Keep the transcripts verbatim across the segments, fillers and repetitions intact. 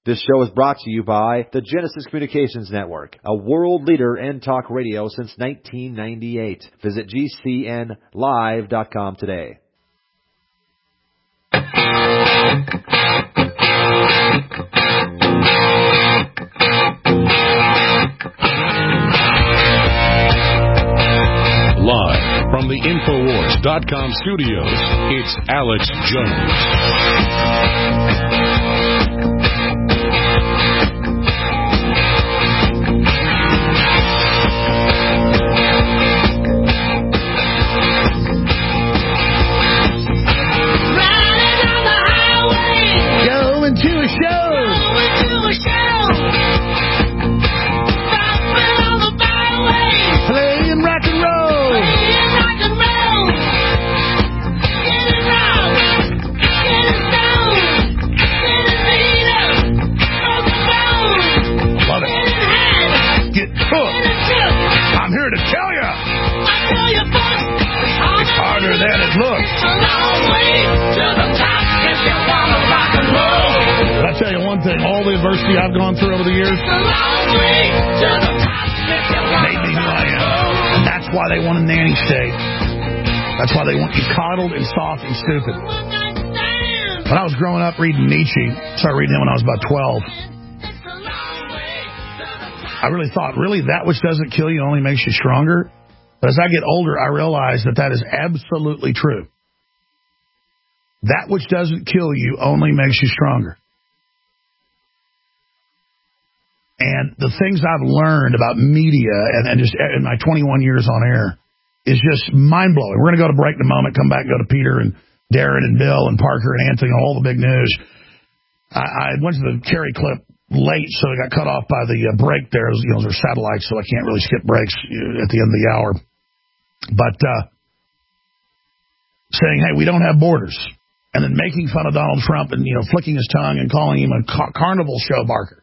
This show is brought to you by the Genesis Communications Network, a world leader in talk radio since nineteen ninety-eight. Visit G C N live dot com today. Live from the Infowars dot com studios, it's Alex Jones. Adversity I've gone through over the years made me who I am. And that's why they want a nanny state. That's why they want you coddled and soft and stupid. When I was growing up reading Nietzsche, started reading him when I was about twelve, I really thought, really, that which doesn't kill you only makes you stronger? But as I get older, I realize that that is absolutely true. That which doesn't kill you only makes you stronger. And the things I've learned about media and, and just in my twenty-one years on air is just mind-blowing. We're going to go to break in a moment, come back, go to Peter and Darren and Bill and Parker and Anthony, all the big news. I, I went to the Kerry clip late, so it got cut off by the uh, break there. You know, there's satellites, so I can't really skip breaks at the end of the hour. But uh, saying, hey, we don't have borders. And then making fun of Donald Trump and, you know, flicking his tongue and calling him a car- carnival show barker.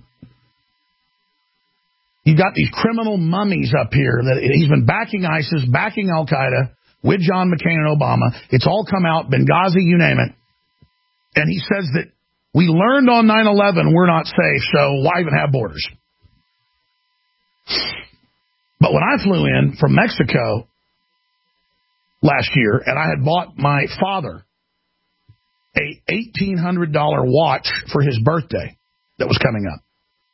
You've got these criminal mummies up here that he's been backing ISIS, backing Al-Qaeda with John McCain and Obama. It's all come out, Benghazi, you name it. And he says that we learned on nine eleven we're not safe, so why even have borders? But when I flew in from Mexico last year, and I had bought my father a eighteen hundred dollars watch for his birthday that was coming up.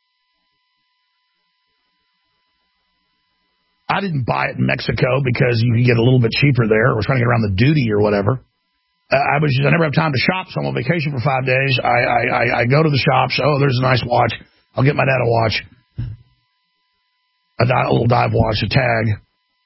I didn't buy it in Mexico because you could get a little bit cheaper there. I was trying to get around the duty or whatever. Uh, I was just, I never have time to shop, so I'm on vacation for five days. I, I, I, I go to the shops. Oh, there's a nice watch. I'll get my dad a watch. A, di- a little dive watch, a tag.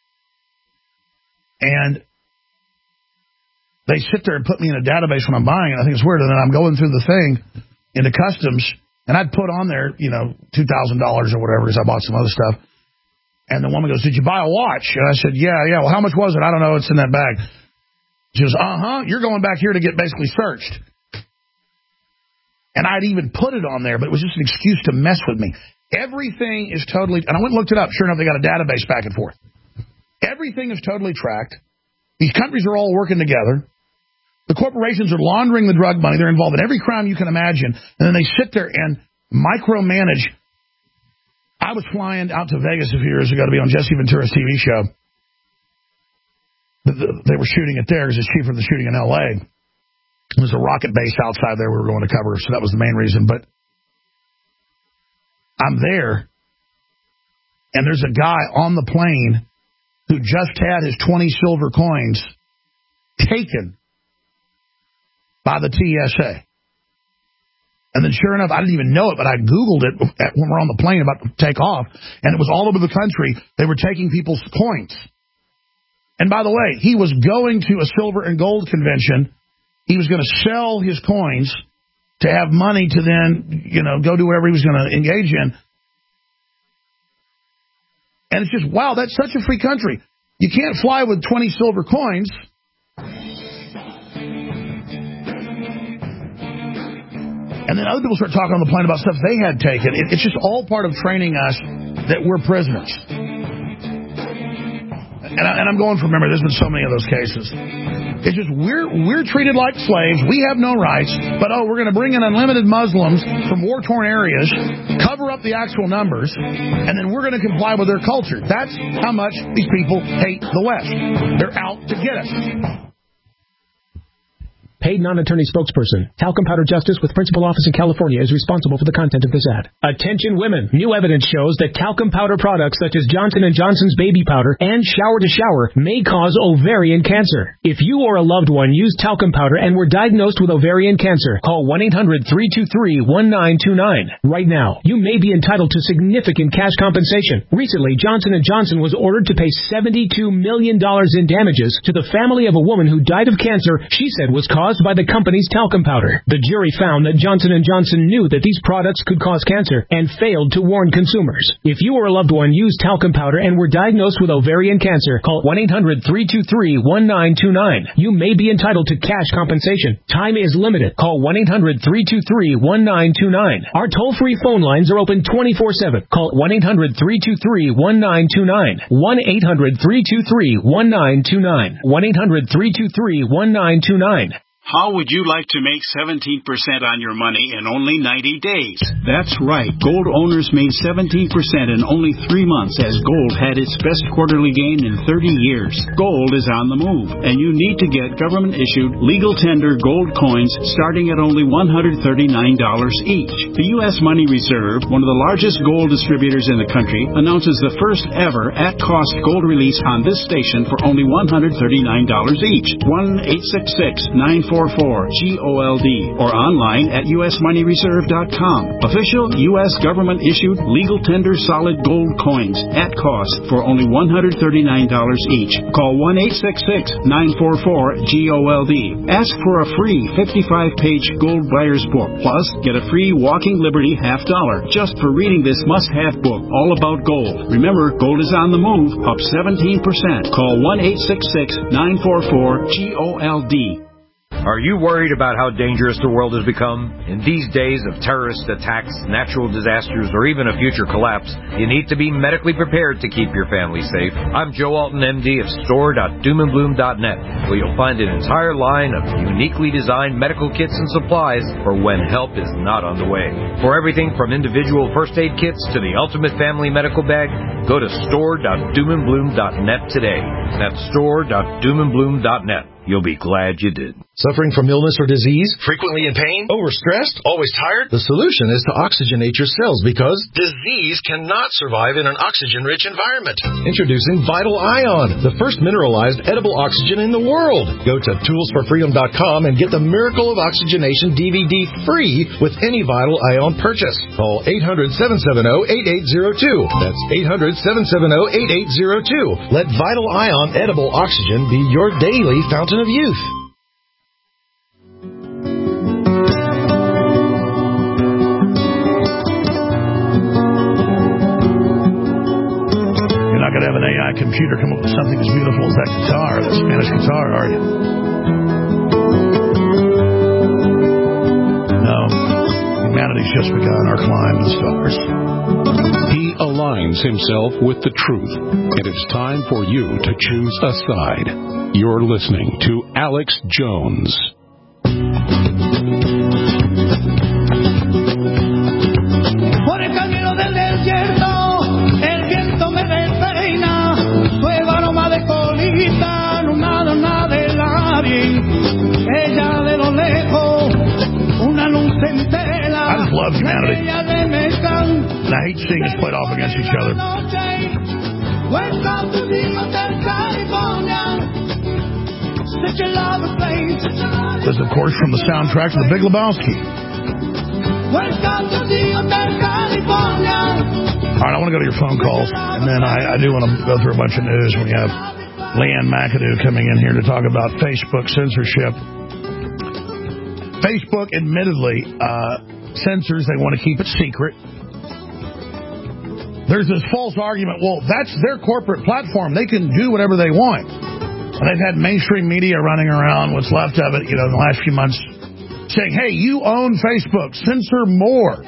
And they sit there and put me in a database when I'm buying it. I think it's weird. And then I'm going through the thing into customs, and I'd put on there, you know, two thousand dollars or whatever, because I bought some other stuff. And the woman goes, did you buy a watch? And I said, yeah, yeah. Well, how much was it? I don't know. It's in that bag. She goes, uh-huh. You're going back here to get basically searched. And I'd even put it on there, but it was just an excuse to mess with me. Everything is totally, and I went and looked it up. Sure enough, they got a database back and forth. Everything is totally tracked. These countries are all working together. The corporations are laundering the drug money. They're involved in every crime you can imagine. And then they sit there and micromanage. I was flying out to Vegas a few years ago to be on Jesse Ventura's T V show. They were shooting it there because it's cheaper than shooting in L A. There's a rocket base outside there we were going to cover, so that was the main reason. But I'm there, and there's a guy on the plane who just had his twenty silver coins taken by the T S A. And then sure enough, I didn't even know it, but I Googled it when we're on the plane about to take off, and it was all over the country. They were taking people's coins. And by the way, he was going to a silver and gold convention. He was going to sell his coins to have money to then, you know, go do whatever he was going to engage in. And it's just, wow, that's such a free country. You can't fly with twenty silver coins. And then other people start talking on the plane about stuff they had taken. It, it's just all part of training us that we're prisoners. and, I, and I'm going from memory, there's been so many of those cases. It's just we're we're treated like slaves. We have no rights, but oh, we're going to bring in unlimited Muslims from war-torn areas, cover up the actual numbers, and then we're going to comply with their culture. That's how much these people hate the West. They're out to get us. Paid non-attorney spokesperson. Talcum Powder Justice with principal office in California is responsible for the content of this ad. Attention women. New evidence shows that talcum powder products such as Johnson and Johnson's baby powder and shower to shower may cause ovarian cancer. If you or a loved one used talcum powder and were diagnosed with ovarian cancer, call one eight hundred three two three one nine two nine. Right now, you may be entitled to significant cash compensation. Recently, Johnson and Johnson was ordered to pay seventy-two million dollars in damages to the family of a woman who died of cancer she said was caused by the company's talcum powder. The jury found that Johnson and Johnson knew that these products could cause cancer and failed to warn consumers. If you or a loved one used talcum powder and were diagnosed with ovarian cancer, call one eight hundred three two three one nine two nine. You may be entitled to cash compensation. Time is limited. Call one eight hundred three two three one nine two nine. Our toll-free phone lines are open twenty-four seven. Call one eight hundred three two three one nine two nine. one eight hundred three two three one nine two nine. one eight hundred three two three one nine two nine. How would you like to make seventeen percent on your money in only ninety days? That's right. Gold owners made seventeen percent in only three months as gold had its best quarterly gain in thirty years. Gold is on the move, and you need to get government-issued, legal tender gold coins starting at only one hundred thirty-nine dollars each. The U S Money Reserve, one of the largest gold distributors in the country, announces the first ever at-cost gold release on this station for only one hundred thirty-nine dollars each. one eight six six nine four four G O L D or online at U S money reserve dot com. Official U S government-issued legal tender solid gold coins at cost for only one hundred thirty-nine dollars each. Call one eight six six nine four four G O L D. Ask for a free fifty-five page gold buyer's book. Plus, get a free Walking Liberty half dollar just for reading this must-have book all about gold. Remember, gold is on the move, up seventeen percent. Call one eight six six nine four four G O L D. Are you worried about how dangerous the world has become? In these days of terrorist attacks, natural disasters, or even a future collapse, you need to be medically prepared to keep your family safe. I'm Joe Alton, M D of store dot doom and bloom dot net, where you'll find an entire line of uniquely designed medical kits and supplies for when help is not on the way. For everything from individual first aid kits to the ultimate family medical bag, go to store dot doom and bloom dot net today. That's store dot doom and bloom dot net. You'll be glad you did. Suffering from illness or disease? Frequently in pain? Overstressed? Always tired? The solution is to oxygenate your cells because disease cannot survive in an oxygen-rich environment. Introducing Vital Ion, the first mineralized edible oxygen in the world. Go to tools for freedom dot com and get the Miracle of Oxygenation D V D free with any Vital Ion purchase. Call eight hundred seven seven zero eight eight zero two. That's eight hundred seven seven zero eight eight zero two. Let Vital Ion edible oxygen be your daily fountain of youth. You're not going to have an A I computer come up with something as beautiful as that guitar, that Spanish guitar, are you? No. Humanity's just begun our climb to the stars. He aligns himself with the truth. It is time for you to choose a side. You're listening to Alex Jones. Por el camino del desierto, el viento me despeina, nuevo aroma de colita, no nada, nada de nadie. Ella de lo lejos, una luz entera. I just love humanity. And I hate seeing us played off against each other. Welcome to the Hotel California. Such a lovely place. This is, of course, from the soundtrack to The Big Lebowski. Welcome to the Hotel California. All right, I want to go to your phone calls, and then I, I do want to go through a bunch of news. We have Leanne McAdoo coming in here to talk about Facebook censorship. Facebook, admittedly, uh, censors. They want to keep it secret. There's this false argument, well, that's their corporate platform. They can do whatever they want. And they've had mainstream media running around, what's left of it, you know, in the last few months, saying, hey, you own Facebook. Censor more.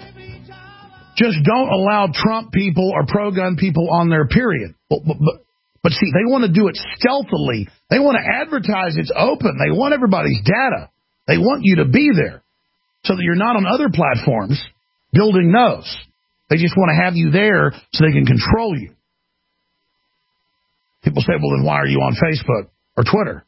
Just don't allow Trump people or pro-gun people on there, period. But, but, but But see, they want to do it stealthily. They want to advertise it's open. They want everybody's data. They want you to be there so that you're not on other platforms building those. They just want to have you there so they can control you. People say, well, then why are you on Facebook or Twitter?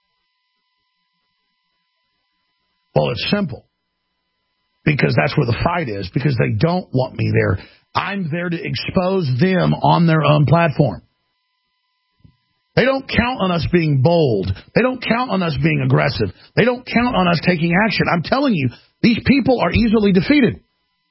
Well, it's simple. Because that's where the fight is. Because they don't want me there. I'm there to expose them on their own platform. They don't count on us being bold. They don't count on us being aggressive. They don't count on us taking action. I'm telling you, these people are easily defeated.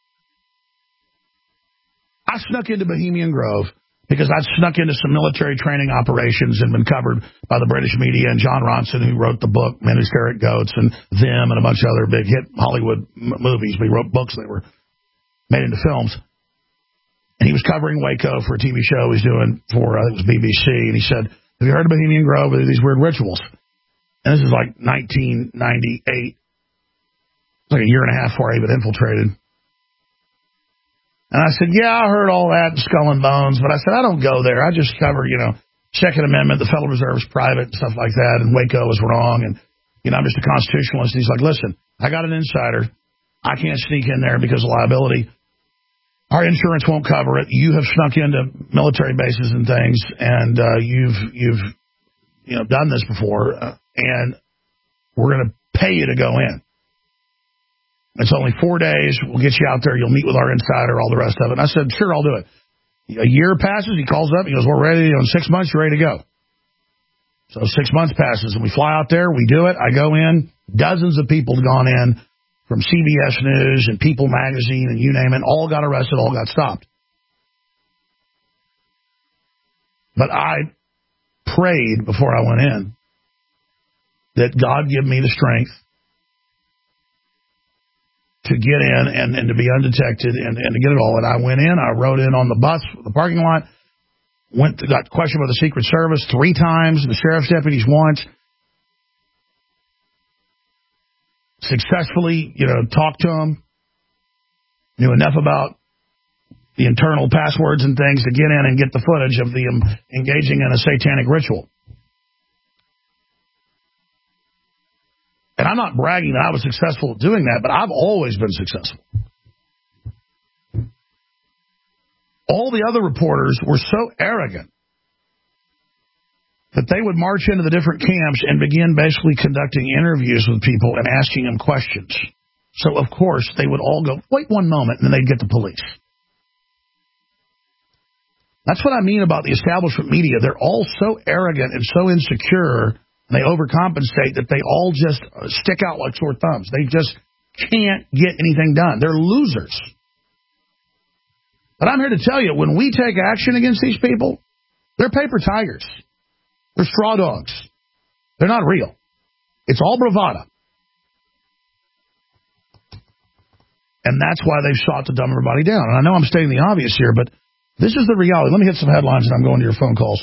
I snuck into Bohemian Grove because I'd snuck into some military training operations and been covered by the British media and John Ronson, who wrote the book Men Who Stare at Goats, and them and a bunch of other big hit Hollywood m- movies. We wrote books that were made into films. And he was covering Waco for a T V show he was doing for, I think it was B B C, and he said, have you heard of Bohemian Grove with these weird rituals? And this is like nineteen ninety-eight. It's like a year and a half before I even infiltrated. And I said, yeah, I heard all that, Skull and Bones, but I said, I don't go there. I just cover, you know, Second Amendment, the Federal Reserve's private, and stuff like that, and Waco was wrong, and, you know, I'm just a constitutionalist. And he's like, listen, I got an insider. I can't sneak in there because of liability. Our insurance won't cover it. You have snuck into military bases and things, and uh, you've, you've, you know, done this before, uh, and we're going to pay you to go in. It's only four days. We'll get you out there. You'll meet with our insider, all the rest of it. And I said, sure, I'll do it. A year passes. He calls up. He goes, we're ready. In six months, you're ready to go. So six months passes, and we fly out there. We do it. I go in. Dozens of people have gone in from C B S News and People Magazine and you name it. All got arrested. All got stopped. But I prayed before I went in that God give me the strength to get in and, and to be undetected and, and to get it all. And I went in. I rode in on the bus, the parking lot, went to, got questioned by the Secret Service three times, the sheriff's deputies once. Successfully, you know, talked to them. Knew enough about the internal passwords and things to get in and get the footage of them engaging in a satanic ritual. And I'm not bragging that I was successful at doing that, but I've always been successful. All the other reporters were so arrogant that they would march into the different camps and begin basically conducting interviews with people and asking them questions. So, of course, they would all go, wait one moment, and then they'd get the police. That's what I mean about the establishment media. They're all so arrogant and so insecure, and they overcompensate that they all just stick out like sore thumbs. They just can't get anything done. They're losers. But I'm here to tell you, when we take action against these people, they're paper tigers. They're straw dogs. They're not real. It's all bravado. And that's why they've sought to dumb everybody down. And I know I'm stating the obvious here, but this is the reality. Let me hit some headlines and I'm going to your phone calls.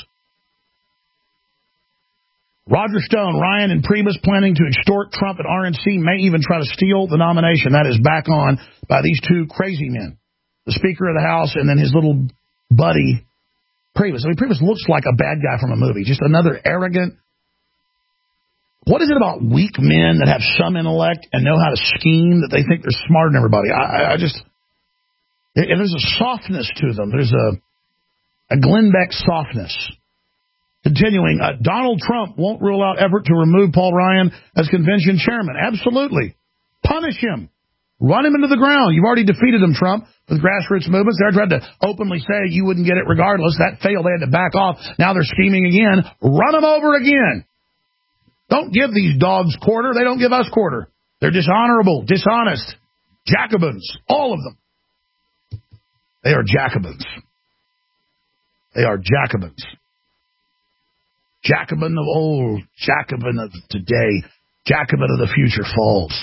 Roger Stone, Ryan and Priebus planning to extort Trump and R N C, may even try to steal the nomination. That is back on by these two crazy men. The Speaker of the House and then his little buddy, Priebus. I mean, Priebus looks like a bad guy from a movie. Just another arrogant. What is it about weak men that have some intellect and know how to scheme that they think they're smarter than everybody? I, I just, and there's a softness to them. There's a, a Glenn Beck softness. Continuing, uh, Donald Trump won't rule out effort to remove Paul Ryan as convention chairman. Absolutely. Punish him. Run him into the ground. You've already defeated him, Trump, with grassroots movements. They tried to openly say you wouldn't get it regardless. That failed. They had to back off. Now they're scheming again. Run them over again. Don't give these dogs quarter. They don't give us quarter. They're dishonorable, dishonest, Jacobins, all of them. They are Jacobins. They are Jacobins. Jacobin of old, Jacobin of today, Jacobin of the future falls.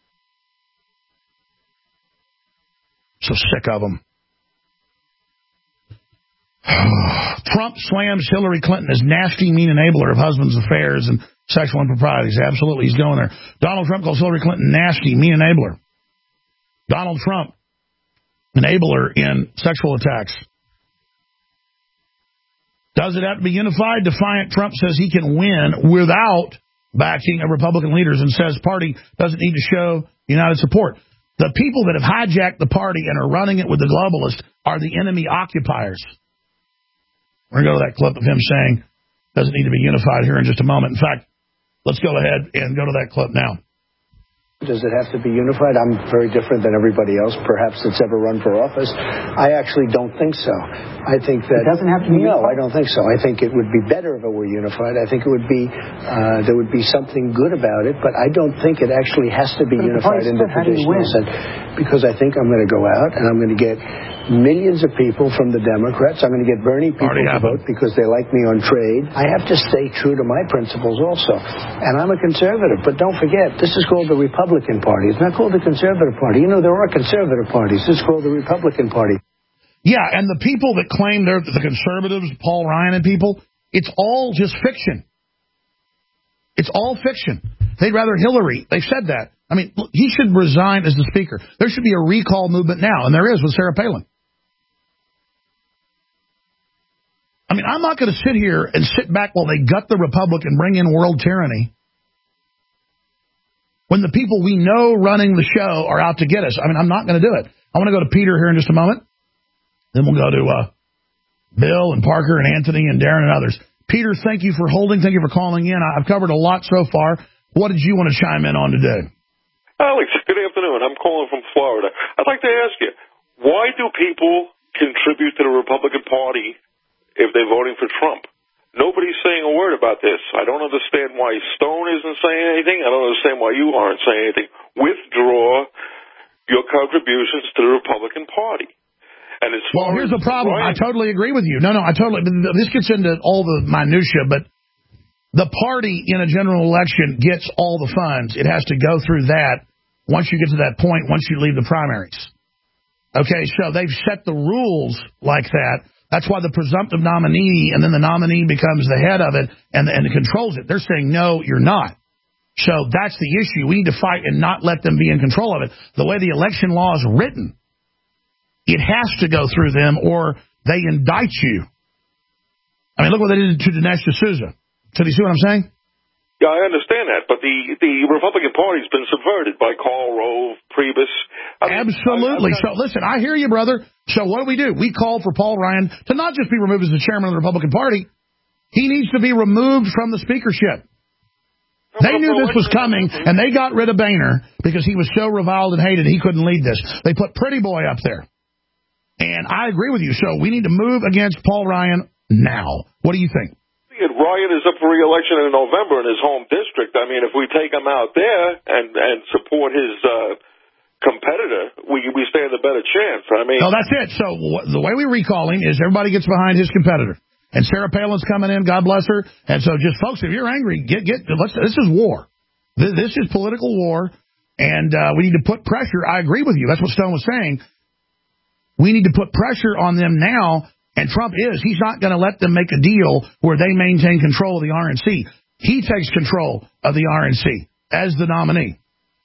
So sick of them. Trump slams Hillary Clinton as nasty, mean enabler of husbands' affairs and sexual improprieties. Absolutely, he's going there. Donald Trump calls Hillary Clinton nasty, mean enabler. Donald Trump, enabler in sexual attacks. Does it have to be unified? Defiant Trump says he can win without backing of Republican leaders and says party doesn't need to show united support. The people that have hijacked the party and are running it with the globalists are the enemy occupiers. We're going to go to that clip of him saying doesn't need to be unified here in just a moment. In fact, let's go ahead and go to that clip now. Does it have to be unified? I'm very different than everybody else, perhaps, that's ever run for office. I actually don't think so. I think that... It doesn't have to be No, unified? I don't think so. I think it would be better if it were unified. I think it would be, uh, there would be something good about it, but I don't think it actually has to be but unified in the traditional sense. Because I think I'm going to go out and I'm going to get millions of people from the Democrats. I'm going to get Bernie people to vote because they like me on trade. I have to stay true to my principles also. And I'm a conservative. But don't forget, this is called the Republican Party. It's not called the Conservative Party. You know, there are conservative parties. This is called the Republican Party. Yeah, and the people that claim they're the conservatives, Paul Ryan and people, it's all just fiction. It's all fiction. They'd rather Hillary. They've said that. I mean, he should resign as the speaker. There should be a recall movement now, and there is with Sarah Palin. I mean, I'm not going to sit here and sit back while they gut the Republic and bring in world tyranny when the people we know running the show are out to get us. I mean, I'm not going to do it. I want to go to Peter here in just a moment. Then we'll go to uh, Bill and Parker and Anthony and Darren and others. Peter, thank you for holding. Thank you for calling in. I've covered a lot so far. What did you want to chime in on today? Alex, good afternoon. I'm calling from Florida. I'd like to ask you, why do people contribute to the Republican Party if they're voting for Trump? Nobody's saying a word about this. I don't understand why Stone isn't saying anything. I don't understand why you aren't saying anything. Withdraw your contributions to the Republican Party. And as well, here's the problem. Ryan, I totally agree with you. No, no, I totally. This gets into all the minutia, but the party in a general election gets all the funds. It has to go through that once you get to that point, once you leave the primaries. Okay, so they've set the rules like that. That's why the presumptive nominee, and then the nominee becomes the head of it and, and controls it. They're saying, no, you're not. So that's the issue. We need to fight and not let them be in control of it. The way the election law is written, it has to go through them or they indict you. I mean, look what they did to Dinesh D'Souza. So do you see what I'm saying? Yeah, I understand that, but the, the Republican Party's been subverted by Karl Rove, Priebus. I mean, Absolutely. I, so, listen, I hear you, brother. So what do we do? We call for Paul Ryan to not just be removed as the chairman of the Republican Party. He needs to be removed from the speakership. They knew this was coming, and they got rid of Boehner because he was so reviled and hated he couldn't lead this. They put Pretty Boy up there. And I agree with you. So we need to move against Paul Ryan now. What do you think? Ryan is up for re-election in November in his home district. I mean, if we take him out there and, and support his uh, competitor, we we stand a better chance. I mean, no, that's it. So w- the way we recall him is everybody gets behind his competitor, and Sarah Palin's coming in. God bless her. And so, just folks, if you're angry, get get. Let's. This is war. This, this is political war, and uh, we need to put pressure. I agree with you. That's what Stone was saying. We need to put pressure on them now. And Trump is. He's not going to let them make a deal where they maintain control of the R N C. He takes control of the R N C as the nominee.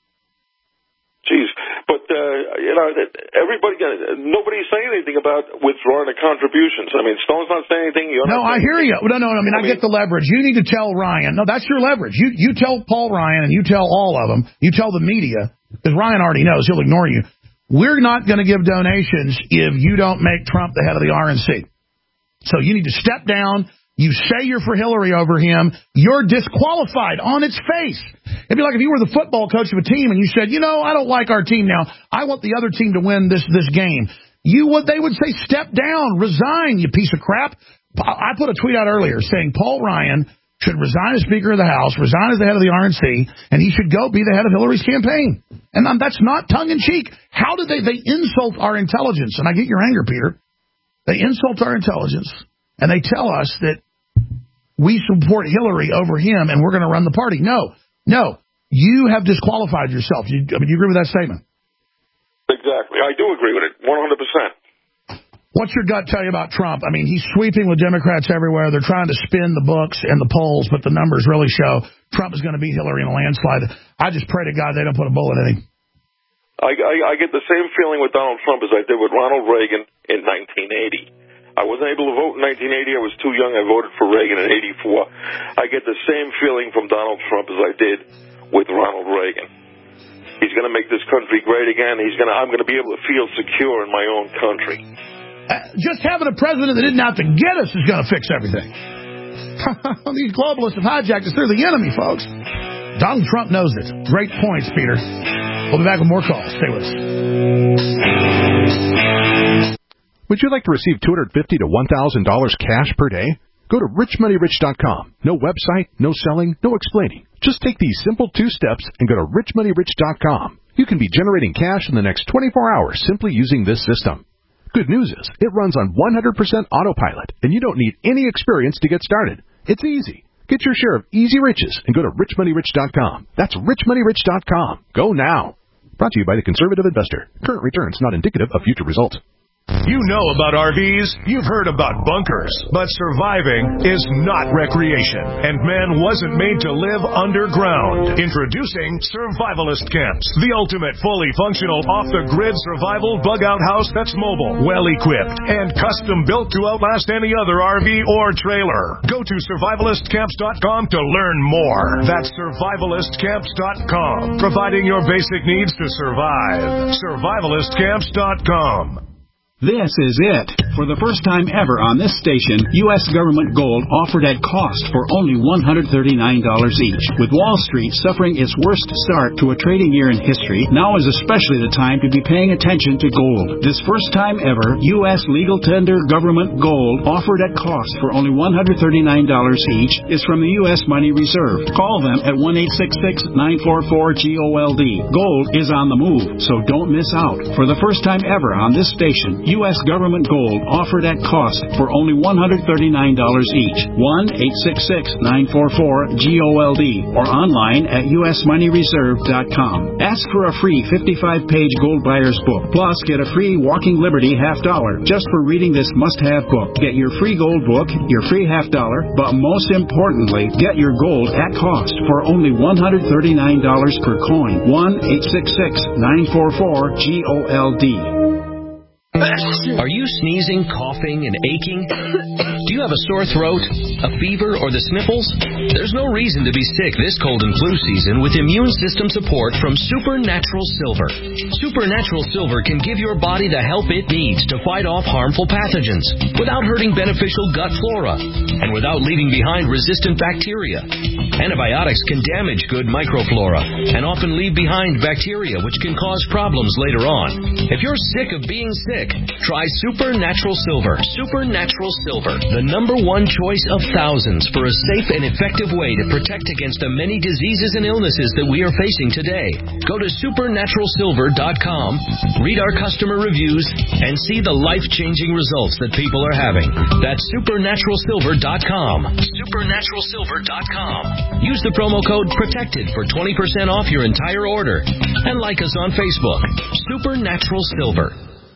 Jeez. But, uh, you know, everybody, nobody's saying anything about withdrawing the contributions. I mean, Stone's not saying anything. You're no, not I hear you. No, no, I mean, I, I mean, get the leverage. You need to tell Ryan. No, that's your leverage. You, you tell Paul Ryan and you tell all of them. You tell the media, because Ryan already knows. He'll ignore you. We're not going to give donations if you don't make Trump the head of the R N C. So you need to step down. You say you're for Hillary over him. You're disqualified on its face. It'd be like if you were the football coach of a team and you said, you know, I don't like our team now. I want the other team to win this this game. You would, they would say, step down, resign, you piece of crap. I put a tweet out earlier saying Paul Ryan should resign as Speaker of the House, resign as the head of the R N C, and he should go be the head of Hillary's campaign. And um, that's not tongue-in-cheek. How did they, they insult our intelligence? And I get your anger, Peter. They insult our intelligence, and they tell us that we support Hillary over him, and we're going to run the party. No, no. You have disqualified yourself. You, I mean, you agree with that statement? Exactly. I do agree with it, one hundred percent. What's your gut tell you about Trump? I mean, he's sweeping with Democrats everywhere. They're trying to spin the books and the polls, but the numbers really show Trump is going to beat Hillary in a landslide. I just pray to God they don't put a bullet in him. I, I, I get the same feeling with Donald Trump as I did with Ronald Reagan in nineteen eighty. I wasn't able to vote in nineteen eighty. I was too young. I voted for Reagan in eighty-four. I get the same feeling from Donald Trump as I did with Ronald Reagan. He's going to make this country great again. He's going to. I'm going to be able to feel secure in my own country. Uh, just having a president that didn't have to get us is going to fix everything. These globalists have hijacked us. They're the enemy, folks. Donald Trump knows it. Great points, Peter. We'll be back with more calls. Stay with us. Would you like to receive two hundred fifty dollars to one thousand dollars cash per day? Go to rich money rich dot com. No website, no selling, no explaining. Just take these simple two steps and go to rich money rich dot com. You can be generating cash in the next twenty-four hours simply using this system. Good news is, it runs on one hundred percent autopilot, and you don't need any experience to get started. It's easy. Get your share of easy riches and go to rich money rich dot com. That's rich money rich dot com. Go now. Brought to you by the Conservative Investor. Current returns not indicative of future results. You know about R Vs, you've heard about bunkers, but surviving is not recreation, and man wasn't made to live underground. Introducing Survivalist Camps, the ultimate fully functional off-the-grid survival bug-out house that's mobile, well-equipped, and custom-built to outlast any other R V or trailer. Go to survivalist camps dot com to learn more. That's survivalist camps dot com, providing your basic needs to survive. survivalist camps dot com. This is it. For the first time ever on this station, U S government gold offered at cost for only one hundred thirty-nine dollars each. With Wall Street suffering its worst start to a trading year in history, now is especially the time to be paying attention to gold. This first time ever, U S legal tender government gold offered at cost for only one hundred thirty-nine dollars each is from the U S Money Reserve. Call them at one eight six six, nine four four, G O L D. Gold is on the move, so don't miss out. For the first time ever on this station, U S government gold offered at cost for only one hundred thirty-nine dollars each. one eight six six, nine four four, G O L D or online at U S money reserve dot com. Ask for a free fifty-five page gold buyer's book. Plus, get a free Walking Liberty half dollar just for reading this must-have book. Get your free gold book, your free half dollar, but most importantly, get your gold at cost for only one hundred thirty-nine dollars per coin. one eight six six, nine four four, G O L D. Are you sneezing, coughing, and aching? Do you have a sore throat, a fever, or the sniffles? There's no reason to be sick this cold and flu season with immune system support from Supernatural Silver. Supernatural Silver can give your body the help it needs to fight off harmful pathogens without hurting beneficial gut flora and without leaving behind resistant bacteria. Antibiotics can damage good microflora and often leave behind bacteria which can cause problems later on. If you're sick of being sick, try Supernatural Silver. Supernatural Silver, the number one choice of thousands for a safe and effective way to protect against the many diseases and illnesses that we are facing today. Go to supernatural silver dot com, read our customer reviews, and see the life-changing results that people are having. That's supernatural silver dot com. supernatural silver dot com. Use the promo code PROTECTED for twenty percent off your entire order. And like us on Facebook. Supernatural Silver.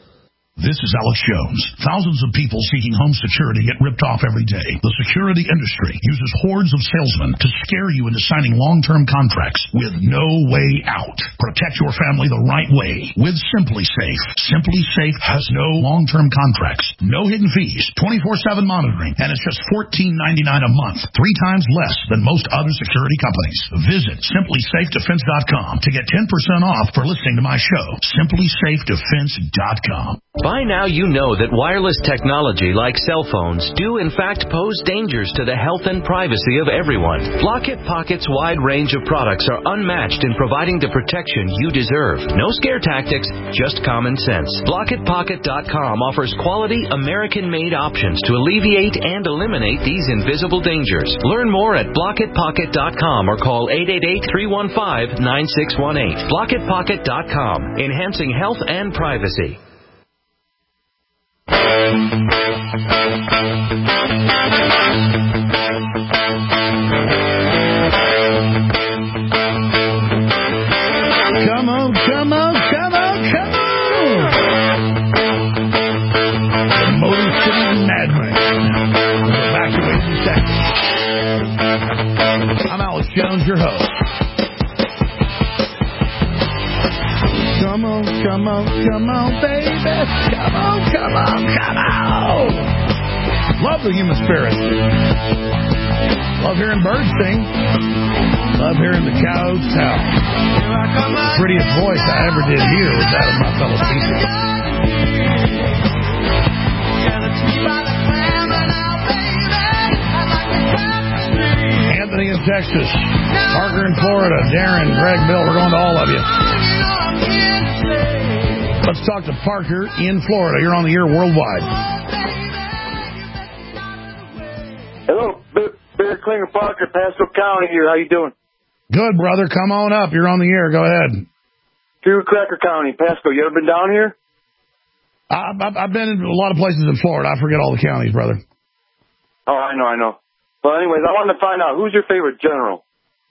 This is Alex Jones. Thousands of people seeking home security get ripped off every day. The security industry uses hordes of salesmen to scare you into signing long-term contracts with no way out. Protect your family the right way with SimpliSafe. SimpliSafe has no long-term contracts, no hidden fees, twenty-four seven monitoring, and it's just fourteen ninety-nine a month, three times less than most other security companies. Visit simply safe defense dot com to get ten percent off for listening to my show. simply safe defense dot com. By now you know that wireless technology like cell phones do in fact pose dangers to the health and privacy of everyone. Block-It Pocket's wide range of products are unmatched in providing the protection you deserve. No scare tactics, just common sense. block it pocket dot com offers quality American-made options to alleviate and eliminate these invisible dangers. Learn more at block it pocket dot com or call eight eight eight, three one five, nine six one eight. block it pocket dot com, enhancing health and privacy. Come on, come on, come on, come on! The Motor City Madman. We're back to it in seconds. I'm Alex Jones, your host. Come on, come on, on, come on, baby. Come on, come on, come on. Love the human spirit. Love hearing birds sing. Love hearing the cows howl. Prettiest voice I ever did hear was that of my fellow species. Anthony in Texas, Parker in Florida, Darren, Greg, Bill, we're going to all of you. Let's talk to Parker in Florida. You're on the air worldwide. Hello, Bear Klinger Parker, Pasco County here. How you doing? Good, brother. Come on up. You're on the air. Go ahead. Through Cracker County, Pasco. You ever been down here? I, I, I've been in a lot of places in Florida. I forget all the counties, brother. Oh, I know, I know. Well, anyways, I wanted to find out, who's your favorite general?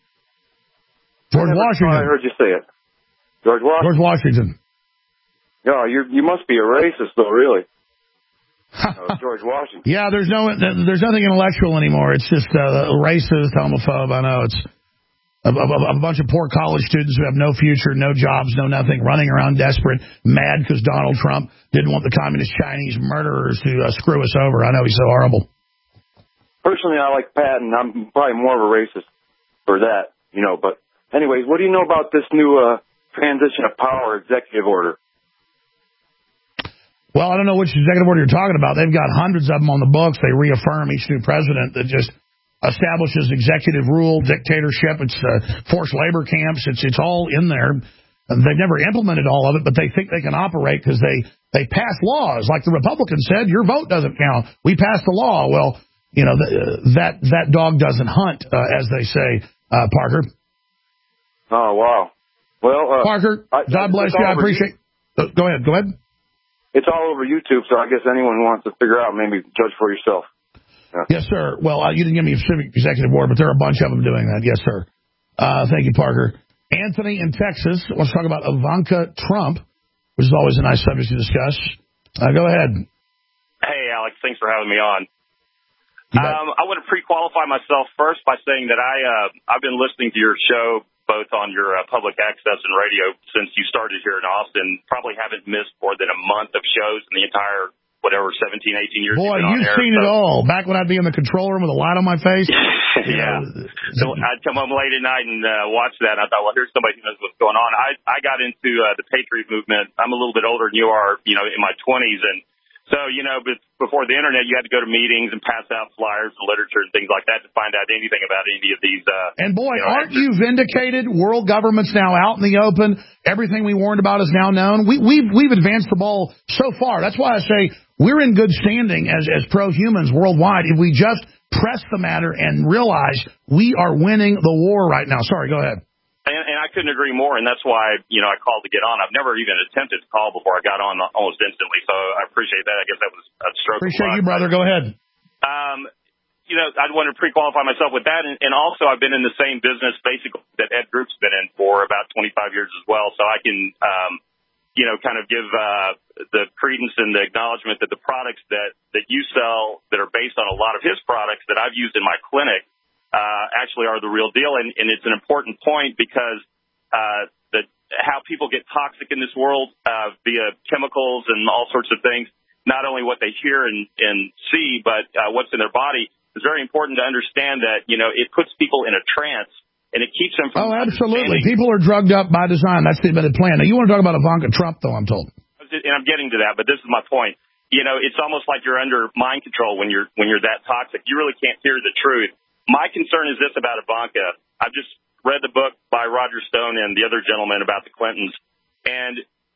George Washington. I heard you say it. George Washington? George Washington. Yeah, you you must be a racist, though, really. uh, George Washington. Yeah, there's no, there's nothing intellectual anymore. It's just uh, racist, homophobe. I know it's a, a, a bunch of poor college students who have no future, no jobs, no nothing, running around desperate, mad because Donald Trump didn't want the communist Chinese murderers to uh, screw us over. I know he's so horrible. Personally, I like Patton. I'm probably more of a racist for that, you know. But anyways, what do you know about this new uh, transition of power executive order? Well, I don't know which executive order you're talking about. They've got hundreds of them on the books. They reaffirm each new president that just establishes executive rule, dictatorship. It's uh, forced labor camps. It's it's all in there. They've never implemented all of it, but they think they can operate because they, they pass laws. Like the Republicans said, your vote doesn't count. We passed the law. Well, you know, the, that that dog doesn't hunt, uh, as they say, uh, Parker. Oh, wow. Well, uh, Parker, I, God bless you. I appreciate uh, Go ahead. Go ahead. It's all over YouTube, so I guess anyone who wants to figure out, maybe judge for yourself. Yeah. Yes, sir. Well, uh, you didn't give me a specific executive order, but there are a bunch of them doing that. Yes, sir. Uh, thank you, Parker. Anthony in Texas wants to talk about Ivanka Trump, which is always a nice subject to discuss. Uh, go ahead. Hey, Alex. Thanks for having me on. Um, I want to pre-qualify myself first by saying that I, uh, I've been listening to your show both on your uh, public access and radio since you started here in Austin. Probably haven't missed more than a month of shows in the entire, whatever, seventeen, eighteen years. Boy, you've, you've air, seen so. it all. Back when I'd be in the control room with a light on my face. Yeah. So I'd come home late at night and uh, watch that. And I thought, well, here's somebody who knows what's going on. I, I got into uh, the Patriot movement. I'm a little bit older than you are, you know, in my twenties. And so, you know, but before the Internet, you had to go to meetings and pass out flyers and literature and things like that to find out anything about any of these. Uh, and, boy, you know, aren't you vindicated? World government's now out in the open. Everything we warned about is now known. We, we've, we've advanced the ball so far. That's why I say we're in good standing as, as pro-humans worldwide if we just press the matter and realize we are winning the war right now. Sorry, go ahead. And, and I couldn't agree more, and that's why, you know, I called to get on. I've never even attempted to call before I got on almost instantly, so I appreciate that. I guess that was a stroke Appreciate of luck. you, brother. Go ahead. Um, you know, I'd want to pre-qualify myself with that, and, and also I've been in the same business, basically, that Ed Group's been in for about twenty-five years as well, so I can, um, you know, kind of give uh, the credence and the acknowledgement that the products that, that you sell that are based on a lot of his products that I've used in my clinic Uh, actually are the real deal, and, and it's an important point because uh, the, how people get toxic in this world uh, via chemicals and all sorts of things, not only what they hear and, and see, but uh, what's in their body, is very important to understand that, you know, it puts people in a trance, and it keeps them from Oh, absolutely. People are drugged up by design. That's the admitted plan. Now, you want to talk about Ivanka Trump, though, I'm told. And I'm getting to that, but this is my point. You know, it's almost like you're under mind control when you're when you're that toxic. You really can't hear the truth. My concern is this about Ivanka. I've just read the book by Roger Stone and the other gentleman about the Clintons, and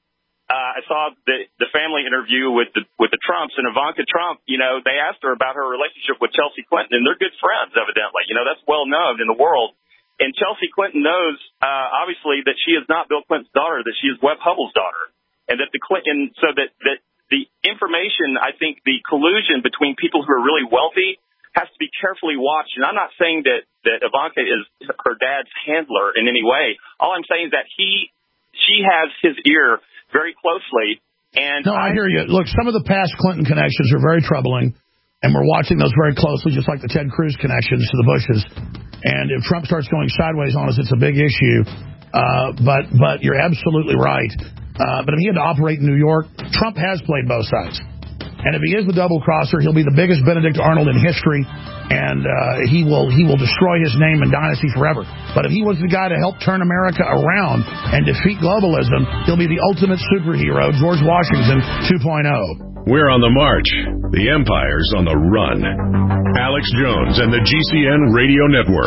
uh, I saw the the family interview with the with the Trumps, and Ivanka Trump. You know, they asked her about her relationship with Chelsea Clinton, and they're good friends, evidently. You know, that's well known in the world. And Chelsea Clinton knows, uh, obviously, that she is not Bill Clinton's daughter, that she is Webb Hubbell's daughter, and that the Clinton. So that that the information, I think, the collusion between people who are really wealthy has to be carefully watched. And I'm not saying that, that Ivanka is her dad's handler in any way. All I'm saying is that he, she has his ear very closely. And No, I, I hear you. Look, some of the past Clinton connections are very troubling, and we're watching those very closely, just like the Ted Cruz connections to the Bushes. And if Trump starts going sideways on us, it's a big issue. Uh, but but you're absolutely right. Uh, but if he had to operate in New York, Trump has played both sides. And if he is the double-crosser, he'll be the biggest Benedict Arnold in history, and uh, he will he will destroy his name and dynasty forever. But if he was the guy to help turn America around and defeat globalism, he'll be the ultimate superhero, George Washington two point oh. We're on the march. The empire's on the run. Alex Jones and the G C N Radio Network.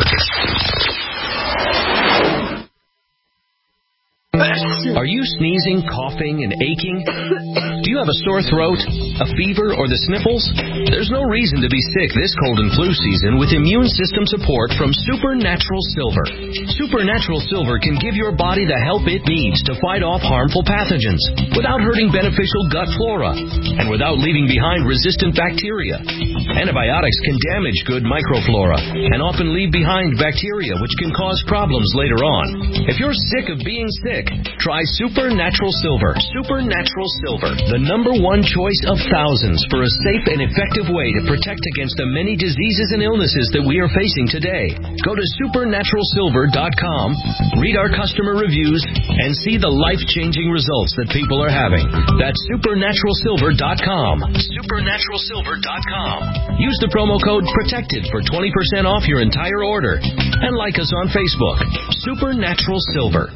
Are you sneezing, coughing, and aching? Do you have a sore throat, a fever, or the sniffles? There's no reason to be sick this cold and flu season with immune system support from Supernatural Silver. Supernatural Silver can give your body the help it needs to fight off harmful pathogens without hurting beneficial gut flora and without leaving behind resistant bacteria. Antibiotics can damage good microflora and often leave behind bacteria which can cause problems later on. If you're sick of being sick, try Supernatural Silver. Supernatural Silver, the number one choice of thousands for a safe and effective way to protect against the many diseases and illnesses that we are facing today. Go to supernatural silver dot com, read our customer reviews, and see the life-changing results that people are having. That's supernatural silver dot com. supernatural silver dot com. Use the promo code PROTECTED for twenty percent off your entire order. And like us on Facebook. Supernatural Silver.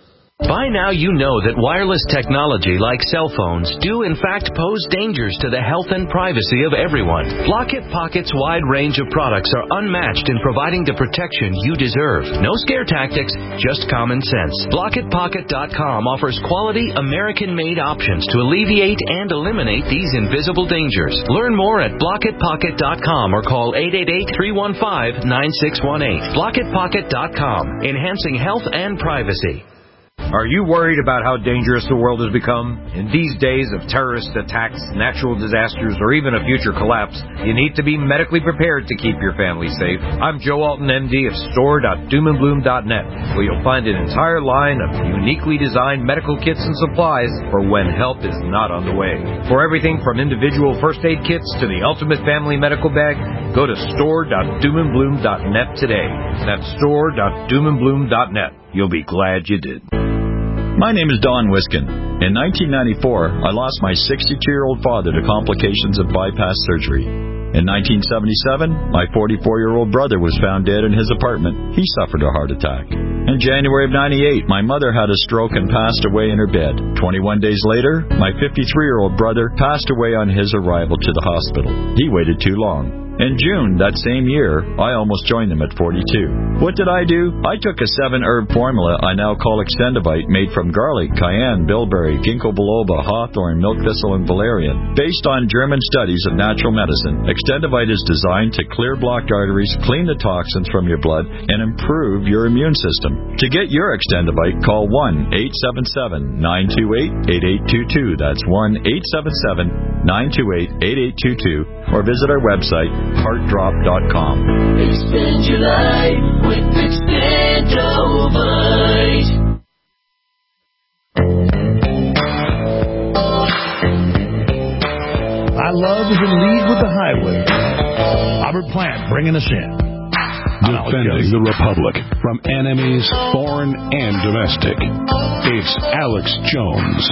By now you know that wireless technology like cell phones do in fact pose dangers to the health and privacy of everyone. Blockit Pocket's wide range of products are unmatched in providing the protection you deserve. No scare tactics, just common sense. Blockit Pocket dot com offers quality American-made options to alleviate and eliminate these invisible dangers. Learn more at Blockit Pocket dot com or call eight eight eight, three one five, nine six one eight. Blockit Pocket dot com, enhancing health and privacy. Are you worried about how dangerous the world has become? In these days of terrorist attacks, natural disasters, or even a future collapse, you need to be medically prepared to keep your family safe. I'm Joe Alton, M D of store dot doom and bloom dot net, where you'll find an entire line of uniquely designed medical kits and supplies for when help is not on the way. For everything from individual first aid kits to the ultimate family medical bag, go to store dot doom and bloom dot net today. That's store dot doom and bloom dot net. You'll be glad you did. My name is Don Wiskin. In nineteen ninety-four, I lost my sixty-two-year-old father to complications of bypass surgery. In nineteen seventy-seven, my forty-four-year-old brother was found dead in his apartment. He suffered a heart attack. In January of ninety-eight, my mother had a stroke and passed away in her bed. twenty-one days later, my fifty-three-year-old brother passed away on his arrival to the hospital. He waited too long. In June that same year, I almost joined them at forty-two. What did I do? I took a seven-herb formula I now call Extendivite, made from garlic, cayenne, bilberry, ginkgo biloba, hawthorn, milk thistle, and valerian. Based on German studies of natural medicine, Extendivite is designed to clear blocked arteries, clean the toxins from your blood, and improve your immune system. To get your Extendivite, call one eight seven seven, nine two eight, eight eight two two. That's one eight seven seven, nine two eight, eight eight two two. Or visit our website, heart drop dot com. Extend your life with Extendovite. I love is in League with the Highway. Robert Plant bringing us in. Defending the Republic from enemies, foreign and domestic. It's Alex Jones.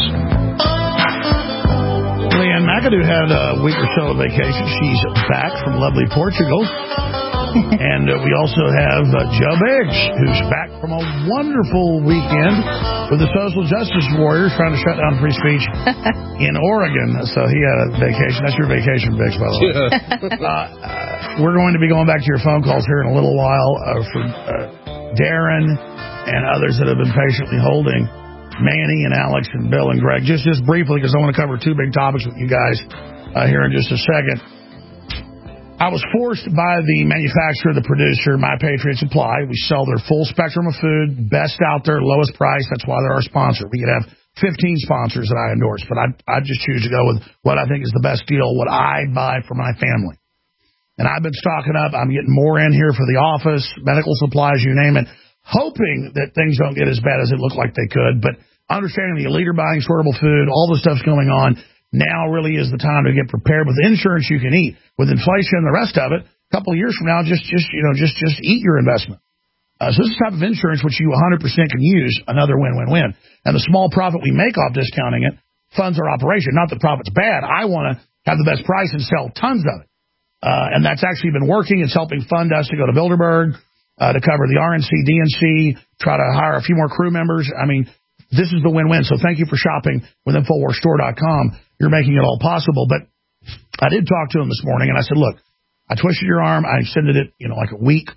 Leanne McAdoo had a week or so of vacation. She's back from lovely Portugal. And uh, we also have uh, Joe Biggs, who's back from a wonderful weekend with the social justice warriors trying to shut down free speech in Oregon. So he had a vacation. That's your vacation, Biggs, by the way. uh, uh, we're going to be going back to your phone calls here in a little while uh, for uh, Darren and others that have been patiently holding. Manny and Alex and Bill and Greg. Just just briefly, because I want to cover two big topics with you guys uh, here in just a second. I was forced by the manufacturer, the producer, My Patriot Supply. We sell their full spectrum of food, best out there, lowest price. That's why they're our sponsor. We could have fifteen sponsors that I endorse, but I I just choose to go with what I think is the best deal, what I buy for my family. And I've been stocking up. I'm getting more in here for the office, medical supplies, you name it, hoping that things don't get as bad as it looked like they could. But understanding the elite are buying storable food, all the stuff's going on, now really is the time to get prepared with insurance you can eat. With inflation and the rest of it, a couple of years from now, just, just you know, just, just eat your investment. Uh, so this is the type of insurance which you one hundred percent can use, another win-win-win. And the small profit we make off discounting it funds our operation. Not that profit's bad. I want to have the best price and sell tons of it. Uh, and that's actually been working. It's helping fund us to go to Bilderberg, uh, to cover the R N C, D N C, try to hire a few more crew members. I mean, this is the win-win. So thank you for shopping with Infowars Store dot com. You're making it all possible. But I did talk to him this morning, and I said, look, I twisted your arm. I extended it, you know, like a week.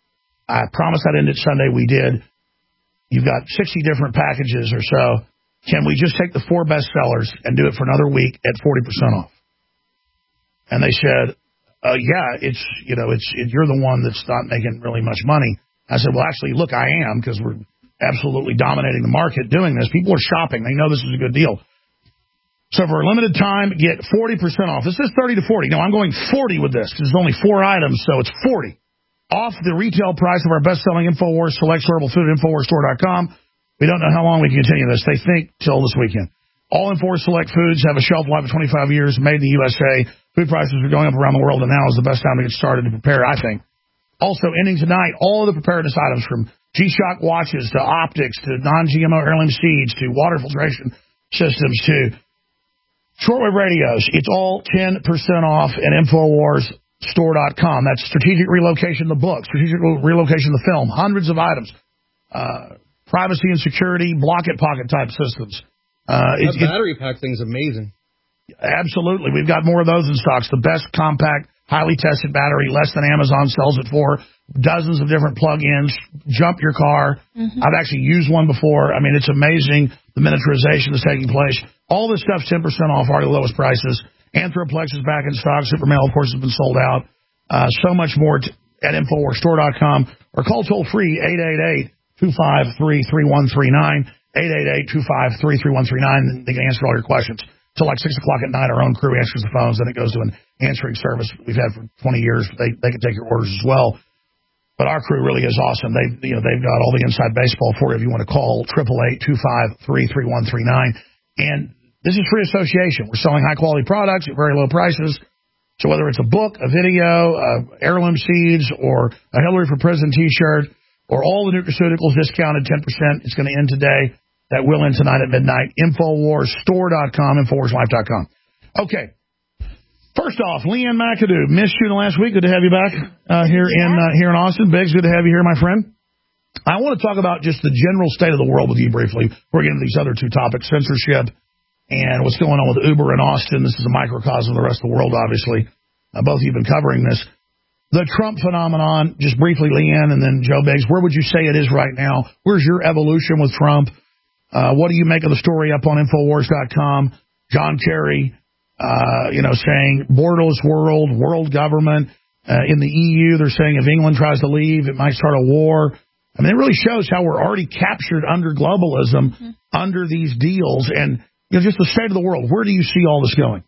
I promised I'd end it Sunday. We did. You've got sixty different packages or so. Can we just take the four best sellers and do it for another week at forty percent off? And they said, uh, yeah, it's, you know, it's, it, you're the one that's not making really much money. I said, well, actually, look, I am, because we're absolutely dominating the market doing this. People are shopping. They know this is a good deal. So for a limited time, get forty percent off. This is thirty to forty. No, I'm going forty with this. There's only four items, so it's forty. Off the retail price of our best-selling InfoWars Select Sortable Food at Infowars Store dot com. We don't know how long we can continue this. They think till this weekend. All InfoWars Select foods have a shelf life of twenty-five years, made in the U S A. Food prices are going up around the world, and now is the best time to get started to prepare, I think. Also, ending tonight, all of the preparedness items from G-Shock watches to optics to non-G M O heirloom seeds to water filtration systems to shortwave radios. It's all ten percent off at Infowars Store dot com. That's strategic relocation, the book, strategic relocation, the film, hundreds of items, uh, privacy and security, block it pocket type systems. Uh, that it, battery it, pack thing's amazing. Absolutely. We've got more of those in stocks. The best compact, highly tested battery, less than Amazon sells it for. Dozens of different plug-ins. Jump your car. Mm-hmm. I've actually used one before. I mean, it's amazing the miniaturization that's taking place. All this stuff's ten percent off, already the lowest prices. Anthroplex is back in stock. Supermail, of course, has been sold out. Uh, so much more t- at Infowars Store dot com. Or call toll-free eight eight eight, two five three, three one three nine, eight eight eight, two five three, three one three nine. They can answer all your questions. Till like six o'clock at night, our own crew answers the phones. Then it goes to an answering service we've had for twenty years. They they can take your orders as well. But our crew really is awesome. They you know they've got all the inside baseball for you if you want to call eight eight eight, two five three, three one three nine. And this is free association. We're selling high-quality products at very low prices. So whether it's a book, a video, uh, heirloom seeds, or a Hillary for President T-shirt, or all the nutraceuticals discounted ten percent, it's going to end today. That will end tonight at midnight. Infowars Store dot com, Infowars Life dot com. Okay. First off, Leanne McAdoo, missed you in the last week. Good to have you back uh, here in uh, here in Austin. Biggs, good to have you here, my friend. I want to talk about just the general state of the world with you briefly. We're getting to these other two topics, censorship and what's going on with Uber in Austin. This is a microcosm of the rest of the world, obviously. Uh, both of you have been covering this. The Trump phenomenon, just briefly, Leanne, and then Joe Biggs, where would you say it is right now? Where's your evolution with Trump? Uh, what do you make of the story up on Infowars dot com? John Kerry, uh, you know, saying borderless world, world government. Uh, in the E U, they're saying if England tries to leave, it might start a war. I mean, it really shows how we're already captured under globalism, mm-hmm. under these deals, and you know, just the state of the world. Where do you see all this going?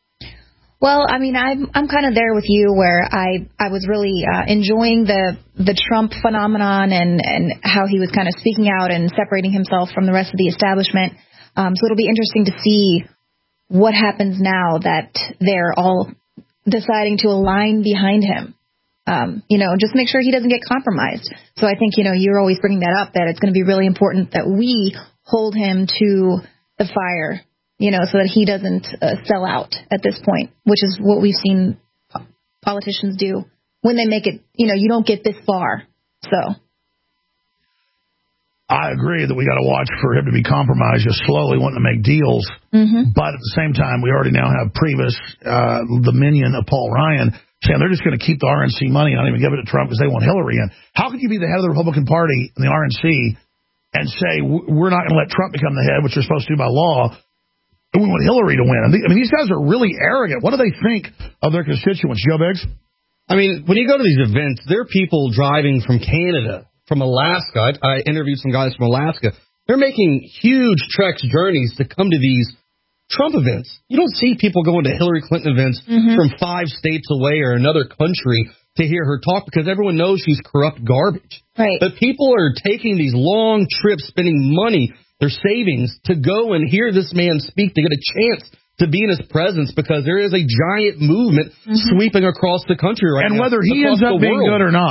Well, I mean, I'm I'm kind of there with you, where I I was really uh, enjoying the the Trump phenomenon and and how he was kind of speaking out and separating himself from the rest of the establishment. Um, so it'll be interesting to see what happens now that they're all deciding to align behind him. Um, you know, just make sure he doesn't get compromised. So I think, you know, you're always bringing that up, that it's going to be really important that we hold him to the fire, you know, so that he doesn't uh, sell out at this point, which is what we've seen politicians do when they make it, you know, you don't get this far. So I agree that we got to watch for him to be compromised, just slowly wanting to make deals. Mm-hmm. But at the same time, we already now have Priebus, uh, the minion of Paul Ryan, saying they're just going to keep the R N C money and not even give it to Trump because they want Hillary in. How could you be the head of the Republican Party and the R N C and say we're not going to let Trump become the head, which they're supposed to do by law, and we want Hillary to win? I mean, these guys are really arrogant. What do they think of their constituents? Joe Biggs? I mean, when you go to these events, there are people driving from Canada, from Alaska. I, I interviewed some guys from Alaska. They're making huge treks, journeys to come to these Trump events. You don't see people going to Hillary Clinton events mm-hmm. from five states away or another country to hear her talk because everyone knows she's corrupt garbage. Right. But people are taking these long trips, spending money, their savings, to go and hear this man speak, to get a chance to be in his presence because there is a giant movement mm-hmm. sweeping across the country right and now. And whether he ends up being world. good or not,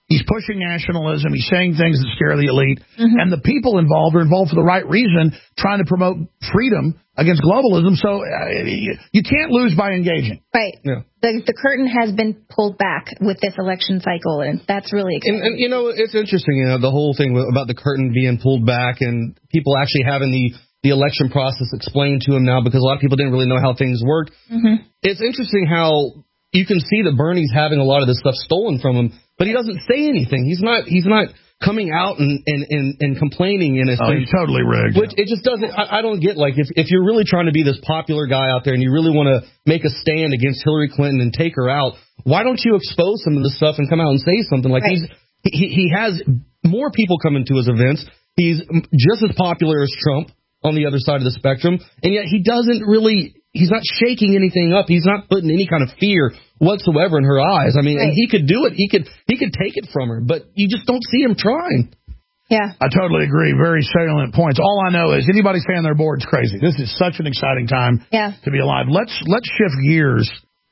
He's pushing nationalism. He's saying things that scare the elite. Mm-hmm. And the people involved are involved for the right reason, trying to promote freedom against globalism. So uh, you can't lose by engaging. Right. Yeah. The, the curtain has been pulled back with this election cycle, and that's really exciting. And, and, you know, it's interesting, you know, the whole thing about the curtain being pulled back and people actually having the, the election process explained to them now because a lot of people didn't really know how things worked. Mm-hmm. It's interesting how you can see that Bernie's having a lot of this stuff stolen from him, but he doesn't say anything. He's not he's not coming out and, and, and, and complaining in a Oh, he's totally rigged. Which it just doesn't, I, I don't get, like, if, if you're really trying to be this popular guy out there and you really want to make a stand against Hillary Clinton and take her out, why don't you expose some of this stuff and come out and say something? Like, Right. he's, he, he has more people coming to his events. He's just as popular as Trump on the other side of the spectrum, and yet he doesn't really, he's not shaking anything up. He's not putting any kind of fear whatsoever in her eyes. I mean, Right. and he could do it. He could, he could take it from her, but you just don't see him trying. Yeah. I totally agree. Very salient points. All I know is anybody saying their board's crazy. This is such an exciting time Yeah. to be alive. Let's let's shift gears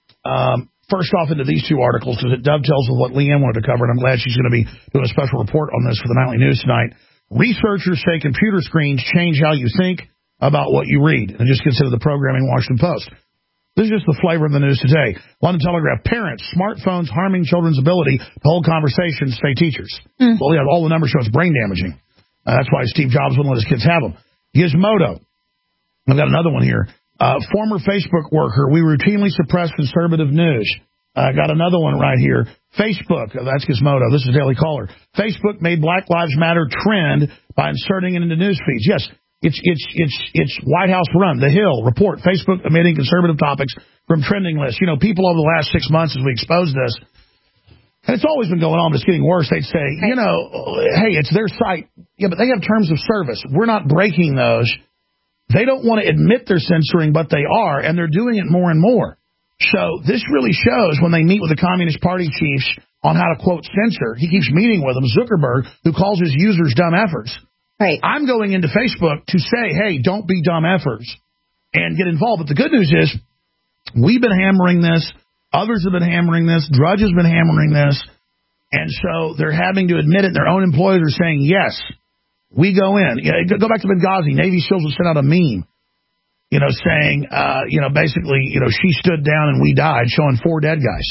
um, first off into these two articles because it dovetails with what Leanne wanted to cover, and I'm glad she's going to be doing a special report on this for the Nightly News tonight. Researchers say computer screens change how you think about what you read. And just consider the programming Washington Post. This is just the flavor of the news today. London Telegraph, parents, smartphones harming children's ability to hold conversations, say teachers. Mm. Well, yeah, all the numbers show it's brain damaging. Uh, that's why Steve Jobs wouldn't let his kids have them. Gizmodo. I've got another one here. Uh, former Facebook worker, we routinely suppress conservative news. I uh, got another one right here. Facebook, uh, that's Gizmodo. This is Daily Caller. Facebook made Black Lives Matter trend by inserting it into news feeds. Yes, it's it's it's it's White House run. The Hill report, Facebook omitting conservative topics from trending lists. You know, people over the last six months as we exposed this, and it's always been going on, but it's getting worse. They'd say, you know, hey, it's their site. Yeah, but they have terms of service. We're not breaking those. They don't want to admit they're censoring, but they are, and they're doing it more and more. So this really shows when they meet with the Communist Party chiefs on how to, quote, censor. He keeps meeting with them, Zuckerberg, who calls his users dumb effers. Right. I'm going into Facebook to say, hey, don't be dumb effers and get involved. But the good news is we've been hammering this. Others have been hammering this. Drudge has been hammering this. And so they're having to admit it. Their own employees are saying, yes, we go in. Go back to Benghazi. Navy SEALs will send out a meme. You know, saying, uh, you know, basically, you know, she stood down and we died, showing four dead guys.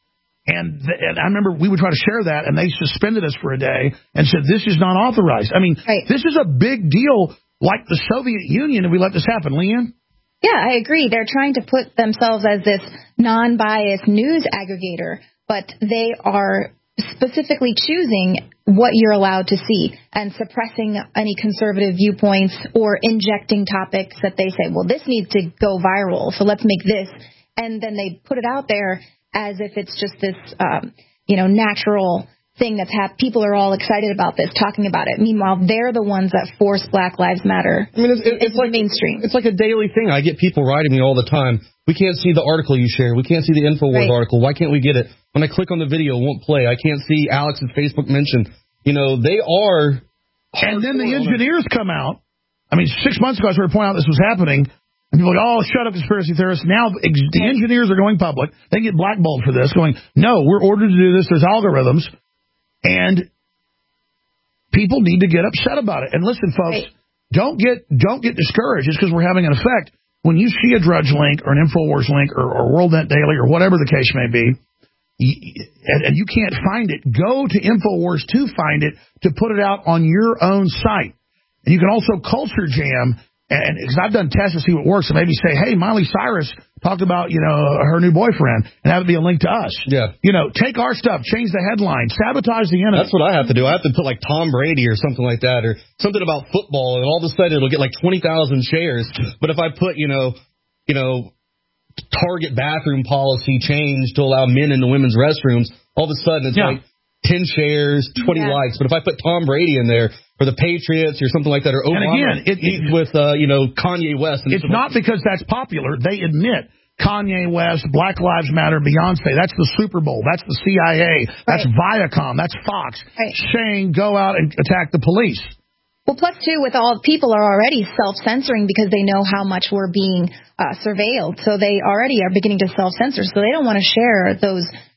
And, th- and I remember we would try to share that, and they suspended us for a day and said, this is not authorized. I mean, right. This is a big deal like the Soviet Union if we let this happen. Leanne? Yeah, I agree. They're trying to put themselves as this non-biased news aggregator, but they are specifically choosing what you're allowed to see and suppressing any conservative viewpoints or injecting topics that they say, well, this needs to go viral, so let's make this. And then they put it out there as if it's just this, um, you know, natural thing that's happened. People are all excited about this, talking about it. Meanwhile, they're the ones that force Black Lives Matter. I mean, it's, it's, it's like mainstream. It's like a daily thing. I get people writing me all the time. We can't see the article you share. We can't see the InfoWars right. article. Why can't we get it? When I click on the video, it won't play. I can't see Alex's Facebook mention. You know, they are. And then the engineers come out. I mean, six months ago, I started pointing out this was happening. And people are like, oh, shut up, conspiracy theorists. Now ex- the engineers are going public. They get blackballed for this, going, no, we're ordered to do this. There's algorithms. And people need to get upset about it. And listen, folks, right. don't get don't get discouraged just because we're having an effect. When you see a Drudge link or an InfoWars link or, or WorldNet Daily or whatever the case may be, you, and, and you can't find it, go to InfoWars to find it, to put it out on your own site. And you can also culture jam. And because I've done tests to see what works, and maybe say, hey, Miley Cyrus talked about, you know, her new boyfriend, and have it be a link to us. Yeah. You know, take our stuff, change the headline, sabotage the enemy. That's what I have to do. I have to put like Tom Brady or something like that, or something about football, and all of a sudden it'll get like twenty thousand shares. But if I put, you know, you know, Target bathroom policy change to allow men into women's restrooms, all of a sudden it's yeah. like ten shares, twenty yeah. likes. But if I put Tom Brady in there, for the Patriots or something like that, or Obama, and again, it, it, with, uh, you know, Kanye West. And it's not because that's popular. They admit Kanye West, Black Lives Matter, Beyonce, that's the Super Bowl, that's the C I A, right. that's Viacom, that's Fox, right. saying go out and attack the police. Well, plus, too, with all people are already self-censoring because they know how much we're being uh, surveilled. So they already are beginning to self-censor. So they don't want to share those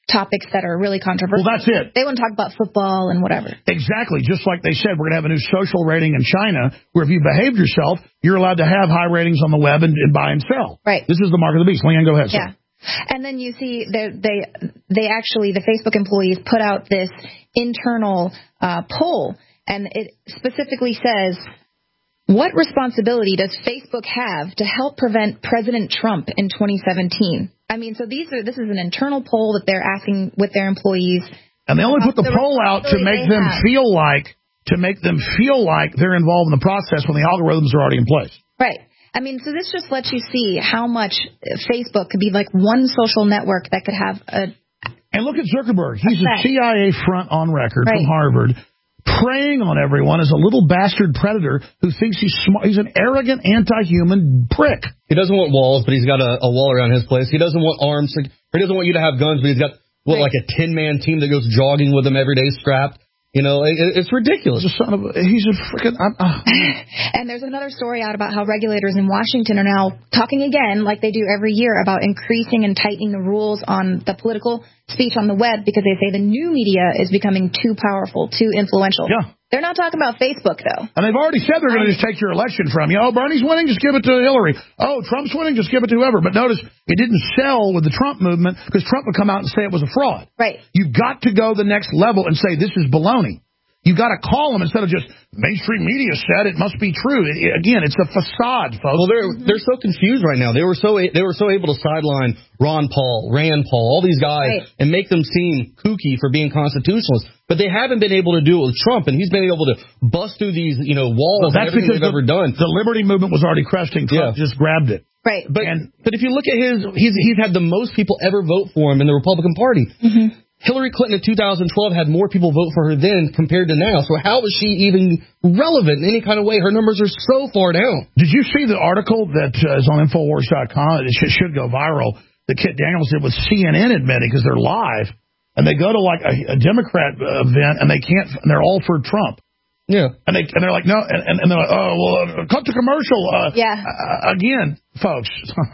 topics that are really controversial. Well, that's it. They wouldn't talk about football and whatever. Exactly. Just like they said, we're going to have a new social rating in China where if you behaved yourself, you're allowed to have high ratings on the web and, and buy and sell. Right. This is the mark of the beast. Leanne, go ahead. Yeah. And then you see they they they actually, the Facebook employees put out this internal uh, poll, and it specifically says, what responsibility does Facebook have to help prevent President Trump in twenty seventeen? I mean, so these are this is an internal poll that they're asking with their employees. And they only put the, the poll out to make them have. feel like to make them feel like they're involved in the process when the algorithms are already in place. Right. I mean, so this just lets you see how much Facebook could be like one social network that could have a... And look at Zuckerberg. He's a, a C I A front on record right. from Harvard, preying on everyone as a little bastard predator who thinks he's smart. He's an arrogant, anti-human prick. He doesn't want walls, but he's got a, a wall around his place. He doesn't want arms. Or he doesn't want you to have guns, but he's got, what, right. like a ten-man team that goes jogging with him every day strapped. You know, it, it's ridiculous. He's a son of a, he's a freaking... Uh. And there's another story out about how regulators in Washington are now talking again, like they do every year, about increasing and tightening the rules on the political speech on the web because they say the new media is becoming too powerful, too influential. Yeah. They're not talking about Facebook, though. And they've already said they're going to just take your election from you. Oh, Bernie's winning, just give it to Hillary. Oh, Trump's winning, just give it to whoever. But notice, it didn't sell with the Trump movement because Trump would come out and say it was a fraud. Right. You've got to go the next level and say this is baloney. You got to call them instead of just mainstream media said it must be true. It, it, again, it's a facade, folks. Well, they're they're so confused right now. They were so they were so able to sideline Ron Paul, Rand Paul, all these guys, right. and make them seem kooky for being constitutionalists. But they haven't been able to do it with Trump, and he's been able to bust through these you know walls. Well, that's and because they've the, ever done. The Liberty Movement was already cresting. Trump yeah. just grabbed it. Right. But and, but if you look at his, he's he's had the most people ever vote for him in the Republican Party. Mm-hmm. Hillary Clinton in two thousand twelve had more people vote for her then compared to now. So how is she even relevant in any kind of way? Her numbers are so far down. Did you see the article that uh, is on Infowars dot com? It should, should go viral. That Kit Daniels did with C N N admitting, because they're live, and they go to like a, a Democrat event, and they can't, and they're all for Trump. Yeah. And, they, and they're like, no, and, and they're like, oh, well, uh, cut to commercial. Uh, yeah. Uh, again, folks.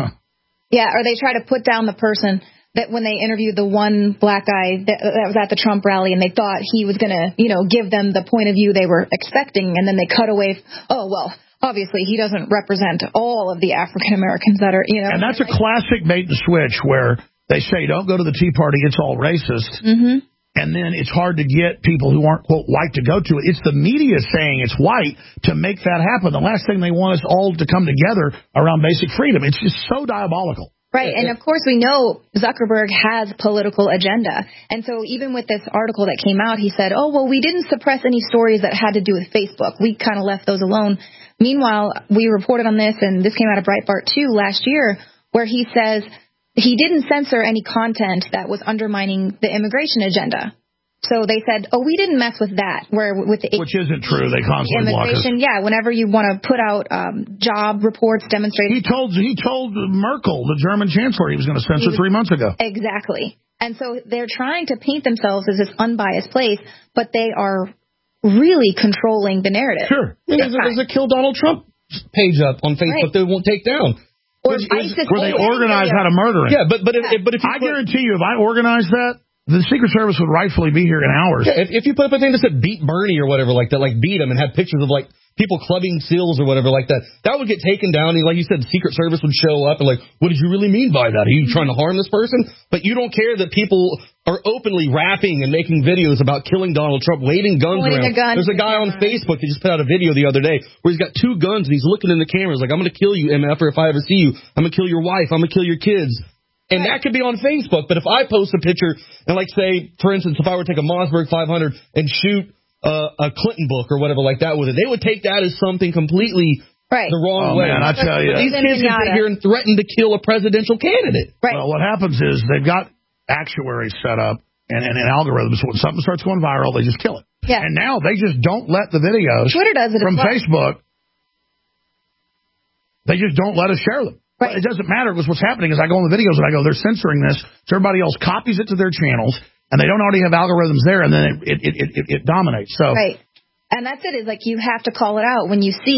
Yeah, or they try to put down the person that when they interviewed the one black guy that, that was at the Trump rally, and they thought he was going to, you know, give them the point of view they were expecting, and then they cut away. Oh, well, obviously he doesn't represent all of the African Americans that are, you know. And that's a classic bait and switch where they say, don't go to the Tea Party, it's all racist. Mm-hmm. And then it's hard to get people who aren't, quote, white to go to it. It's the media saying it's white to make that happen. The last thing they want is all to come together around basic freedom. It's just so diabolical. Right, and of course we know Zuckerberg has political agenda. And so even with this article that came out, he said, oh, well, we didn't suppress any stories that had to do with Facebook. We kind of left those alone. Meanwhile, we reported on this, and this came out of Breitbart too last year, where he says he didn't censor any content that was undermining the immigration agenda. So they said, oh, we didn't mess with that. Where with the Which isn't true. They constantly block us. Yeah, whenever you want to put out um, job reports demonstrating. He told he told Merkel, the German chancellor, he was going to censor was, three months ago. Exactly. And so they're trying to paint themselves as this unbiased place, but they are really controlling the narrative. Sure. There's a, there's a Kill Donald Trump page up on Facebook right. they won't take down. Or Which ISIS is, where they organize how to murder him. Yeah, but but if, but if you I put, guarantee you, if I organized that, the Secret Service would rightfully be here in hours. Yeah, if, if you put up a thing that said beat Bernie or whatever like that, like beat him, and had pictures of like people clubbing seals or whatever like that, that would get taken down. And like you said, the Secret Service would show up and like, what did you really mean by that? Are you trying to harm this person? But you don't care that people are openly rapping and making videos about killing Donald Trump, waving guns Pointing around. A gun There's a guy on Facebook that just put out a video the other day where he's got two guns and he's looking in the cameras like, I'm going to kill you, M F, or if I ever see you, I'm going to kill your wife, I'm going to kill your kids. And that could be on Facebook, but if I post a picture, and like say, for instance, if I were to take a Mossberg five hundred and shoot uh, a Clinton book or whatever like that with it, they would take that as something completely right. the wrong oh, way. Man, I tell you. These kids can sit here and threaten to kill a presidential candidate. Right. Well, what happens is they've got actuaries set up and, and, and algorithms. When something starts going viral, they just kill it. Yeah. And now they just don't let the videos Twitter does it from well. Facebook. They just don't let us share them. Right. It doesn't matter because what's happening is I go on the videos and I go, they're censoring this. So everybody else copies it to their channels, and they don't already have algorithms there, and then it it it, it, it dominates. So right. And that's it. Is like you have to call it out when you see it.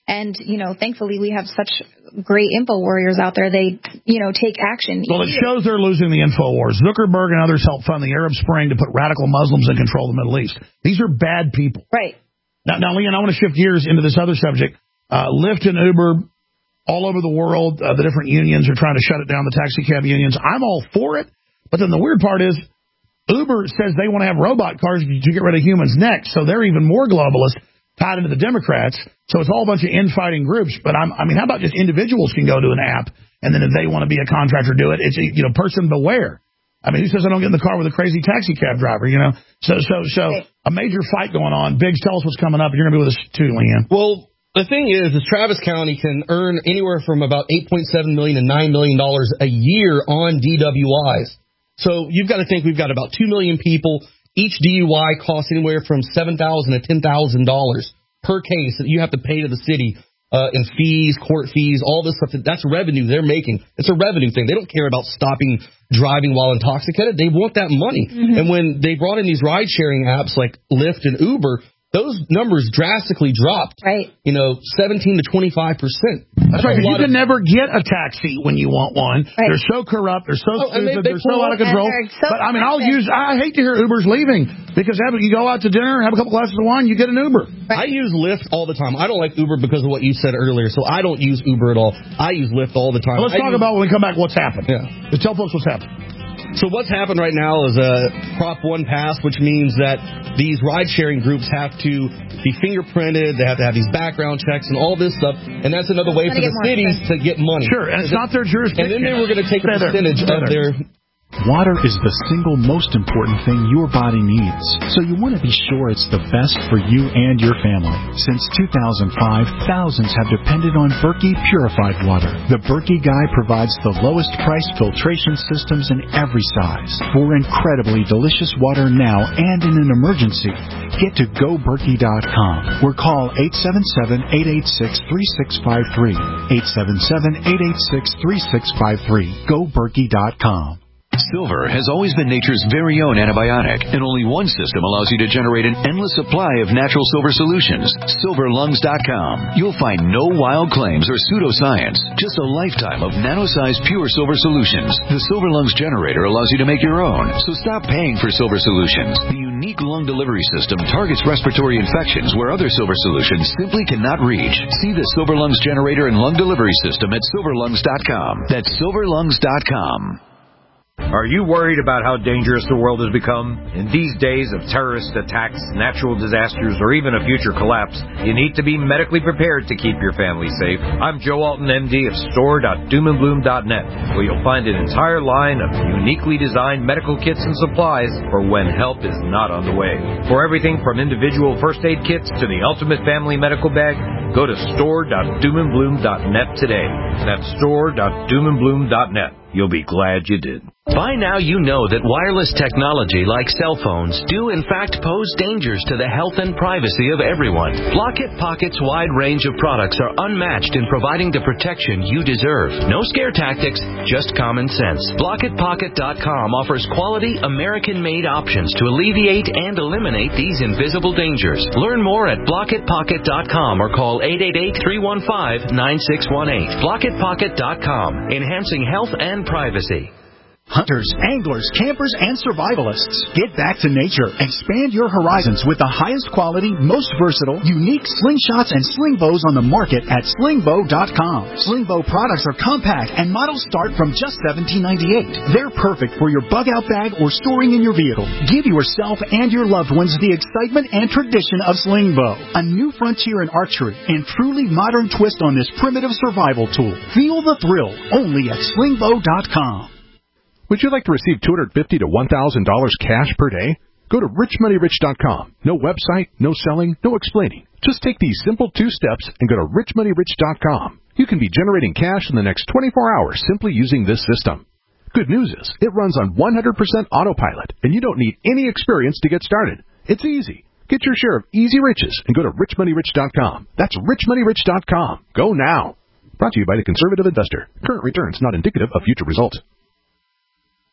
And, you know, thankfully we have such great info warriors out there. They, you know, take action. Well, it shows they're losing the info wars. Zuckerberg and others helped fund the Arab Spring to put radical Muslims in control of the Middle East. These are bad people. Right. Now, now Leon, I want to shift gears into this other subject. Uh, Lyft and Uber, all over the world, uh, the different unions are trying to shut it down, the taxi cab unions. I'm all for it. But then the weird part is Uber says they want to have robot cars to get rid of humans next. So they're even more globalist, tied into the Democrats. So it's all a bunch of infighting groups. But I'm, I mean, how about just individuals can go to an app, and then if they want to be a contractor, do it? It's, you know, person beware. I mean, who says I don't get in the car with a crazy taxi cab driver, you know? So, so, so a major fight going on. Biggs, tell us what's coming up. You're going to be with us too, Leanne. Well, the thing is, is Travis County can earn anywhere from about eight point seven million dollars to nine million dollars a year on D W Is. So you've got to think we've got about two million people. Each D U I costs anywhere from seven thousand dollars to ten thousand dollars per case that you have to pay to the city uh, in fees, court fees, all this stuff. That's revenue they're making. It's a revenue thing. They don't care about stopping driving while intoxicated. They want that money. Mm-hmm. And when they brought in these ride-sharing apps like Lyft and Uber, those numbers drastically dropped. Right. You know, seventeen to twenty-five percent. That's right, because you can of, never get a taxi when you want one. Right. They're so corrupt. They're so oh, stupid. They, they they're so out of control. So but, I mean, I'll use, I hate to hear Uber's leaving because you go out to dinner, have a couple glasses of wine, you get an Uber. Right. I use Lyft all the time. I don't like Uber because of what you said earlier, so I don't use Uber at all. I use Lyft all the time. Well, let's I talk use, about when we come back what's happened. Yeah. Just tell folks what's happened. So what's happened right now is a Prop one passed, which means that these ride-sharing groups have to be fingerprinted, they have to have these background checks and all this stuff, and that's another way for the cities to get money. Sure, and it's not their jurisdiction. And then they were going to take a percentage of their... Water is the single most important thing your body needs, so you want to be sure it's the best for you and your family. Since two thousand five, thousands have depended on Berkey purified water. The Berkey Guy provides the lowest price filtration systems in every size. For incredibly delicious water now and in an emergency, get to go berkey dot com or call eight seven seven, eight eight six, three six five three. eight seven seven, eight eight six, three six five three. go berkey dot com. Silver has always been nature's very own antibiotic, and only one system allows you to generate an endless supply of natural silver solutions. silver lungs dot com. You'll find no wild claims or pseudoscience, just a lifetime of nano-sized pure silver solutions. The Silver Lungs generator allows you to make your own, so stop paying for silver solutions. The unique lung delivery system targets respiratory infections where other silver solutions simply cannot reach. See the Silver Lungs generator and lung delivery system at silver lungs dot com. That's silver lungs dot com. Are you worried about how dangerous the world has become? In these days of terrorist attacks, natural disasters, or even a future collapse, you need to be medically prepared to keep your family safe. I'm Joe Alton, M D of store dot doom and bloom dot net, where you'll find an entire line of uniquely designed medical kits and supplies for when help is not on the way. For everything from individual first aid kits to the ultimate family medical bag, go to store dot doom and bloom dot net today. That's store dot doom and bloom dot net. You'll be glad you did. By now you know that wireless technology like cell phones do in fact pose dangers to the health and privacy of everyone. Blockit Pocket's wide range of products are unmatched in providing the protection you deserve. No scare tactics, just common sense. Blockit Pocket dot com offers quality American-made options to alleviate and eliminate these invisible dangers. Learn more at Blockit Pocket dot com or call eight eight eight, three one five, nine six one eight. Blockit Pocket dot com, enhancing health and privacy. Hunters, anglers, campers, and survivalists. Get back to nature. Expand your horizons with the highest quality, most versatile, unique slingshots and sling bows on the market at sling bow dot com. Sling bow products are compact and models start from just seventeen ninety-eight. They're perfect for your bug out bag or storing in your vehicle. Give yourself and your loved ones the excitement and tradition of sling bow. A new frontier in archery and truly modern twist on this primitive survival tool. Feel the thrill only at sling bow dot com. Would you like to receive two hundred fifty dollars to one thousand dollars cash per day? Go to rich money rich dot com. No website, no selling, no explaining. Just take these simple two steps and go to rich money rich dot com. You can be generating cash in the next twenty-four hours simply using this system. Good news is, it runs on one hundred percent autopilot, and you don't need any experience to get started. It's easy. Get your share of easy riches and go to rich money rich dot com. That's rich money rich dot com. Go now. Brought to you by the Conservative Investor. Current returns not indicative of future results.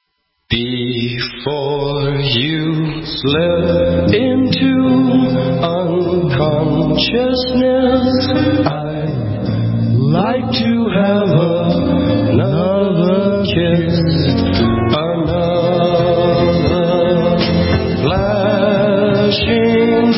Before you slip into unconsciousness, I'd like to have another kiss, another flashing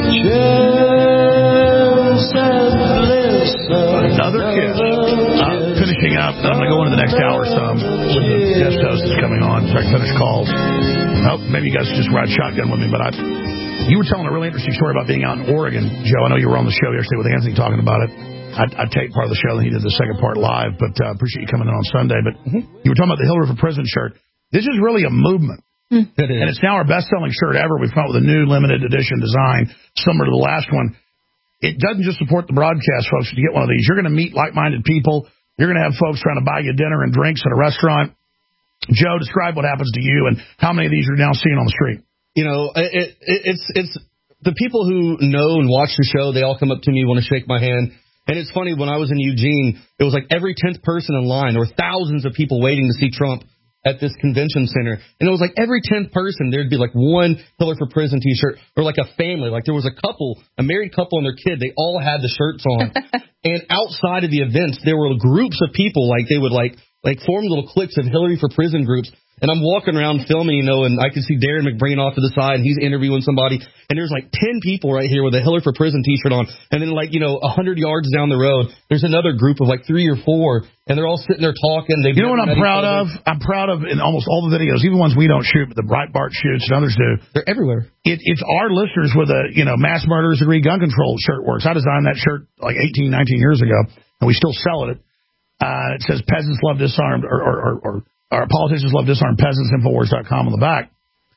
chance at bliss. Another kiss. Uh, finishing up, I'm going to go into the next hour or so with the guest host that's coming on so I can finish calls. Oh, maybe you guys just ride shotgun with me, but I, you were telling a really interesting story about being out in Oregon, Joe. I know you were on the show yesterday with Anthony talking about it. I, I taped part of the show, and he did the second part live, but I uh, appreciate you coming in on Sunday. But mm-hmm. you were talking about the Hillary for Prison shirt. This is really a movement. Mm. It is. And it's now our best-selling shirt ever. We've come out with a new limited edition design, similar to the last one. It doesn't just support the broadcast, folks. To get one of these, you're going to meet like-minded people. You're going to have folks trying to buy you dinner and drinks at a restaurant. Joe, describe what happens to you and how many of these you're now seeing on the street. You know, it, it, it's it's the people who know and watch the show, they all come up to me, want to shake my hand. And it's funny, when I was in Eugene, it was like every tenth person in line. There were thousands of people waiting to see Trump at this convention center. And it was like every tenth person, there'd be like one Hillary for Prison T-shirt, or like a family. Like there was a couple, a married couple and their kid. They all had the shirts on. And outside of the events, there were groups of people, like they would like like form little cliques of Hillary for Prison groups. And I'm walking around filming, you know, and I can see Darren McBreen off to the side, and he's interviewing somebody. And there's like ten people right here with a Hillary for Prison T-shirt on. And then like, you know, one hundred yards down the road, there's another group of like three or four, and they're all sitting there talking. They've you know what I'm proud of? I'm proud of in almost all the videos, even ones we don't shoot, but the Breitbart shoots and others do. They're everywhere. It, it's our listeners with a, you know, mass murderers agree gun control shirt works. I designed that shirt like eighteen, nineteen years ago, and we still sell it. Uh, it says peasants love disarmed, or, or, or, or our politicians love disarmed peasants, Infowars dot com on the back.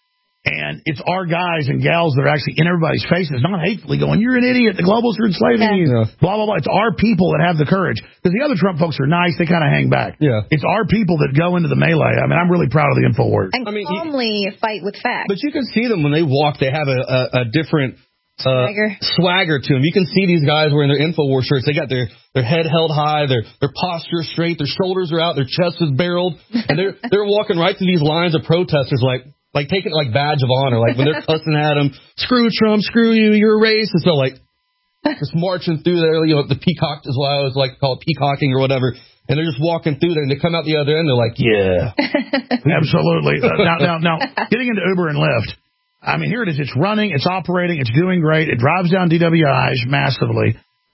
And it's our guys and gals that are actually in everybody's faces, not hatefully going, you're an idiot, the globalists are enslaving you, yeah. blah, blah, blah. It's our people that have the courage. Because the other Trump folks are nice, they kind of hang back. Yeah. It's our people that go into the melee. I mean, I'm really proud of the Infowars. And I mean, calmly you, fight with facts. But you can see them when they walk, they have a, a, a different... Uh, swagger. swagger to them. You can see these guys wearing their Infowars shirts. They got their, their head held high, their their posture straight, their shoulders are out, their chest is barreled, and they're they're walking right through these lines of protesters like like taking it like badge of honor. Like when they're cussing at them, screw Trump, screw you, you're a racist. So like just marching through there, you know, the peacock is what I always like to call it, peacocking or whatever. And they're just walking through there, and they come out the other end, they're like, yeah. Absolutely. Uh, now, now, now, getting into Uber and Lyft, I mean, here it is. It's running. It's operating. It's doing great. It drives down D W Is massively.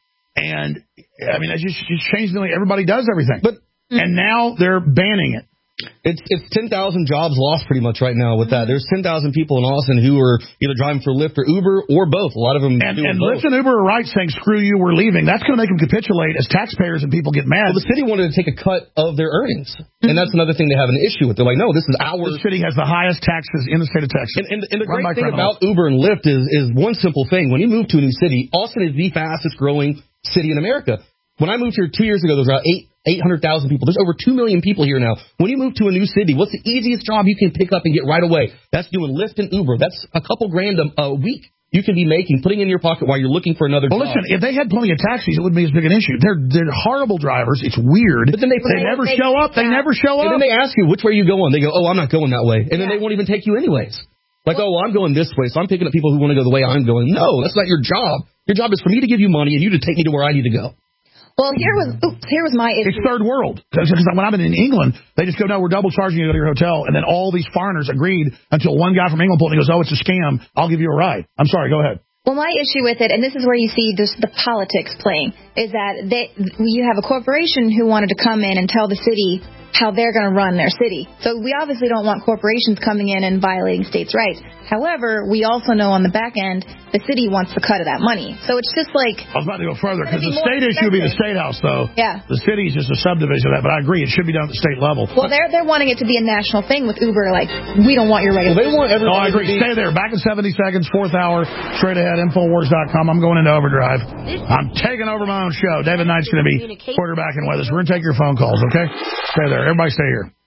And, I mean, it just, just changed the way everybody does everything. But And now they're banning it. It's it's ten thousand jobs lost pretty much right now with that. There's ten thousand people in Austin who are either driving for Lyft or Uber or both. A lot of them And, doing and both. Lyft and Uber are right saying, screw you, we're leaving. That's going to make them capitulate as taxpayers and people get mad. Well, the city wanted to take a cut of their earnings. And that's another thing they have an issue with. They're like, no, this is our... The city has the highest taxes in the state of Texas. And, and, and the great thing about Uber and Lyft is, is one simple thing. When you move to a new city, Austin is the fastest growing city in America. When I moved here two years ago, there was about eight eight hundred thousand people. There's over two million people here now. When you move to a new city, what's the easiest job you can pick up and get right away? That's doing Lyft and Uber. That's a couple grand a, a week you can be making, putting in your pocket while you're looking for another well, job. Well, listen, if they had plenty of taxis, it wouldn't be as big an issue. They're they're horrible drivers. It's weird. But then they, they never they, show up. They yeah. never show up. And then they ask you, which way are you going? They go, oh, I'm not going that way. And then yeah. they won't even take you anyways. Like, well, oh, well, I'm going this way, so I'm picking up people who want to go the way I'm going. No, that's not your job. Your job is for me to give you money and you to take me to where I need to go. Well, here was oops, here was my issue. It's third world. Because when I've been in England, they just go, no, we're double charging you to go to your hotel. And then all these foreigners agreed until one guy from England pulled and he goes, oh, it's a scam. I'll give you a ride. I'm sorry. Go ahead. Well, my issue with it, and this is where you see this, the politics playing, is that they, you have a corporation who wanted to come in and tell the city how they're going to run their city. So we obviously don't want corporations coming in and violating states' rights. However, we also know on the back end, the city wants the cut of that money. So it's just like... I was about to go further, because the state issue would be the State House, though. Yeah. The city is just a subdivision of that, but I agree, it should be done at the state level. Well, they're they're wanting it to be a national thing with Uber, like, we don't want your regular... Well, they want everybody No, I agree. To be... Stay there. Back in seventy seconds, fourth hour, straight ahead, Infowars dot com. I'm going into overdrive. I'm taking over my own show. David Knight's going to be quarterbacking with us. We're going to take your phone calls, okay? Stay there. Everybody stay here.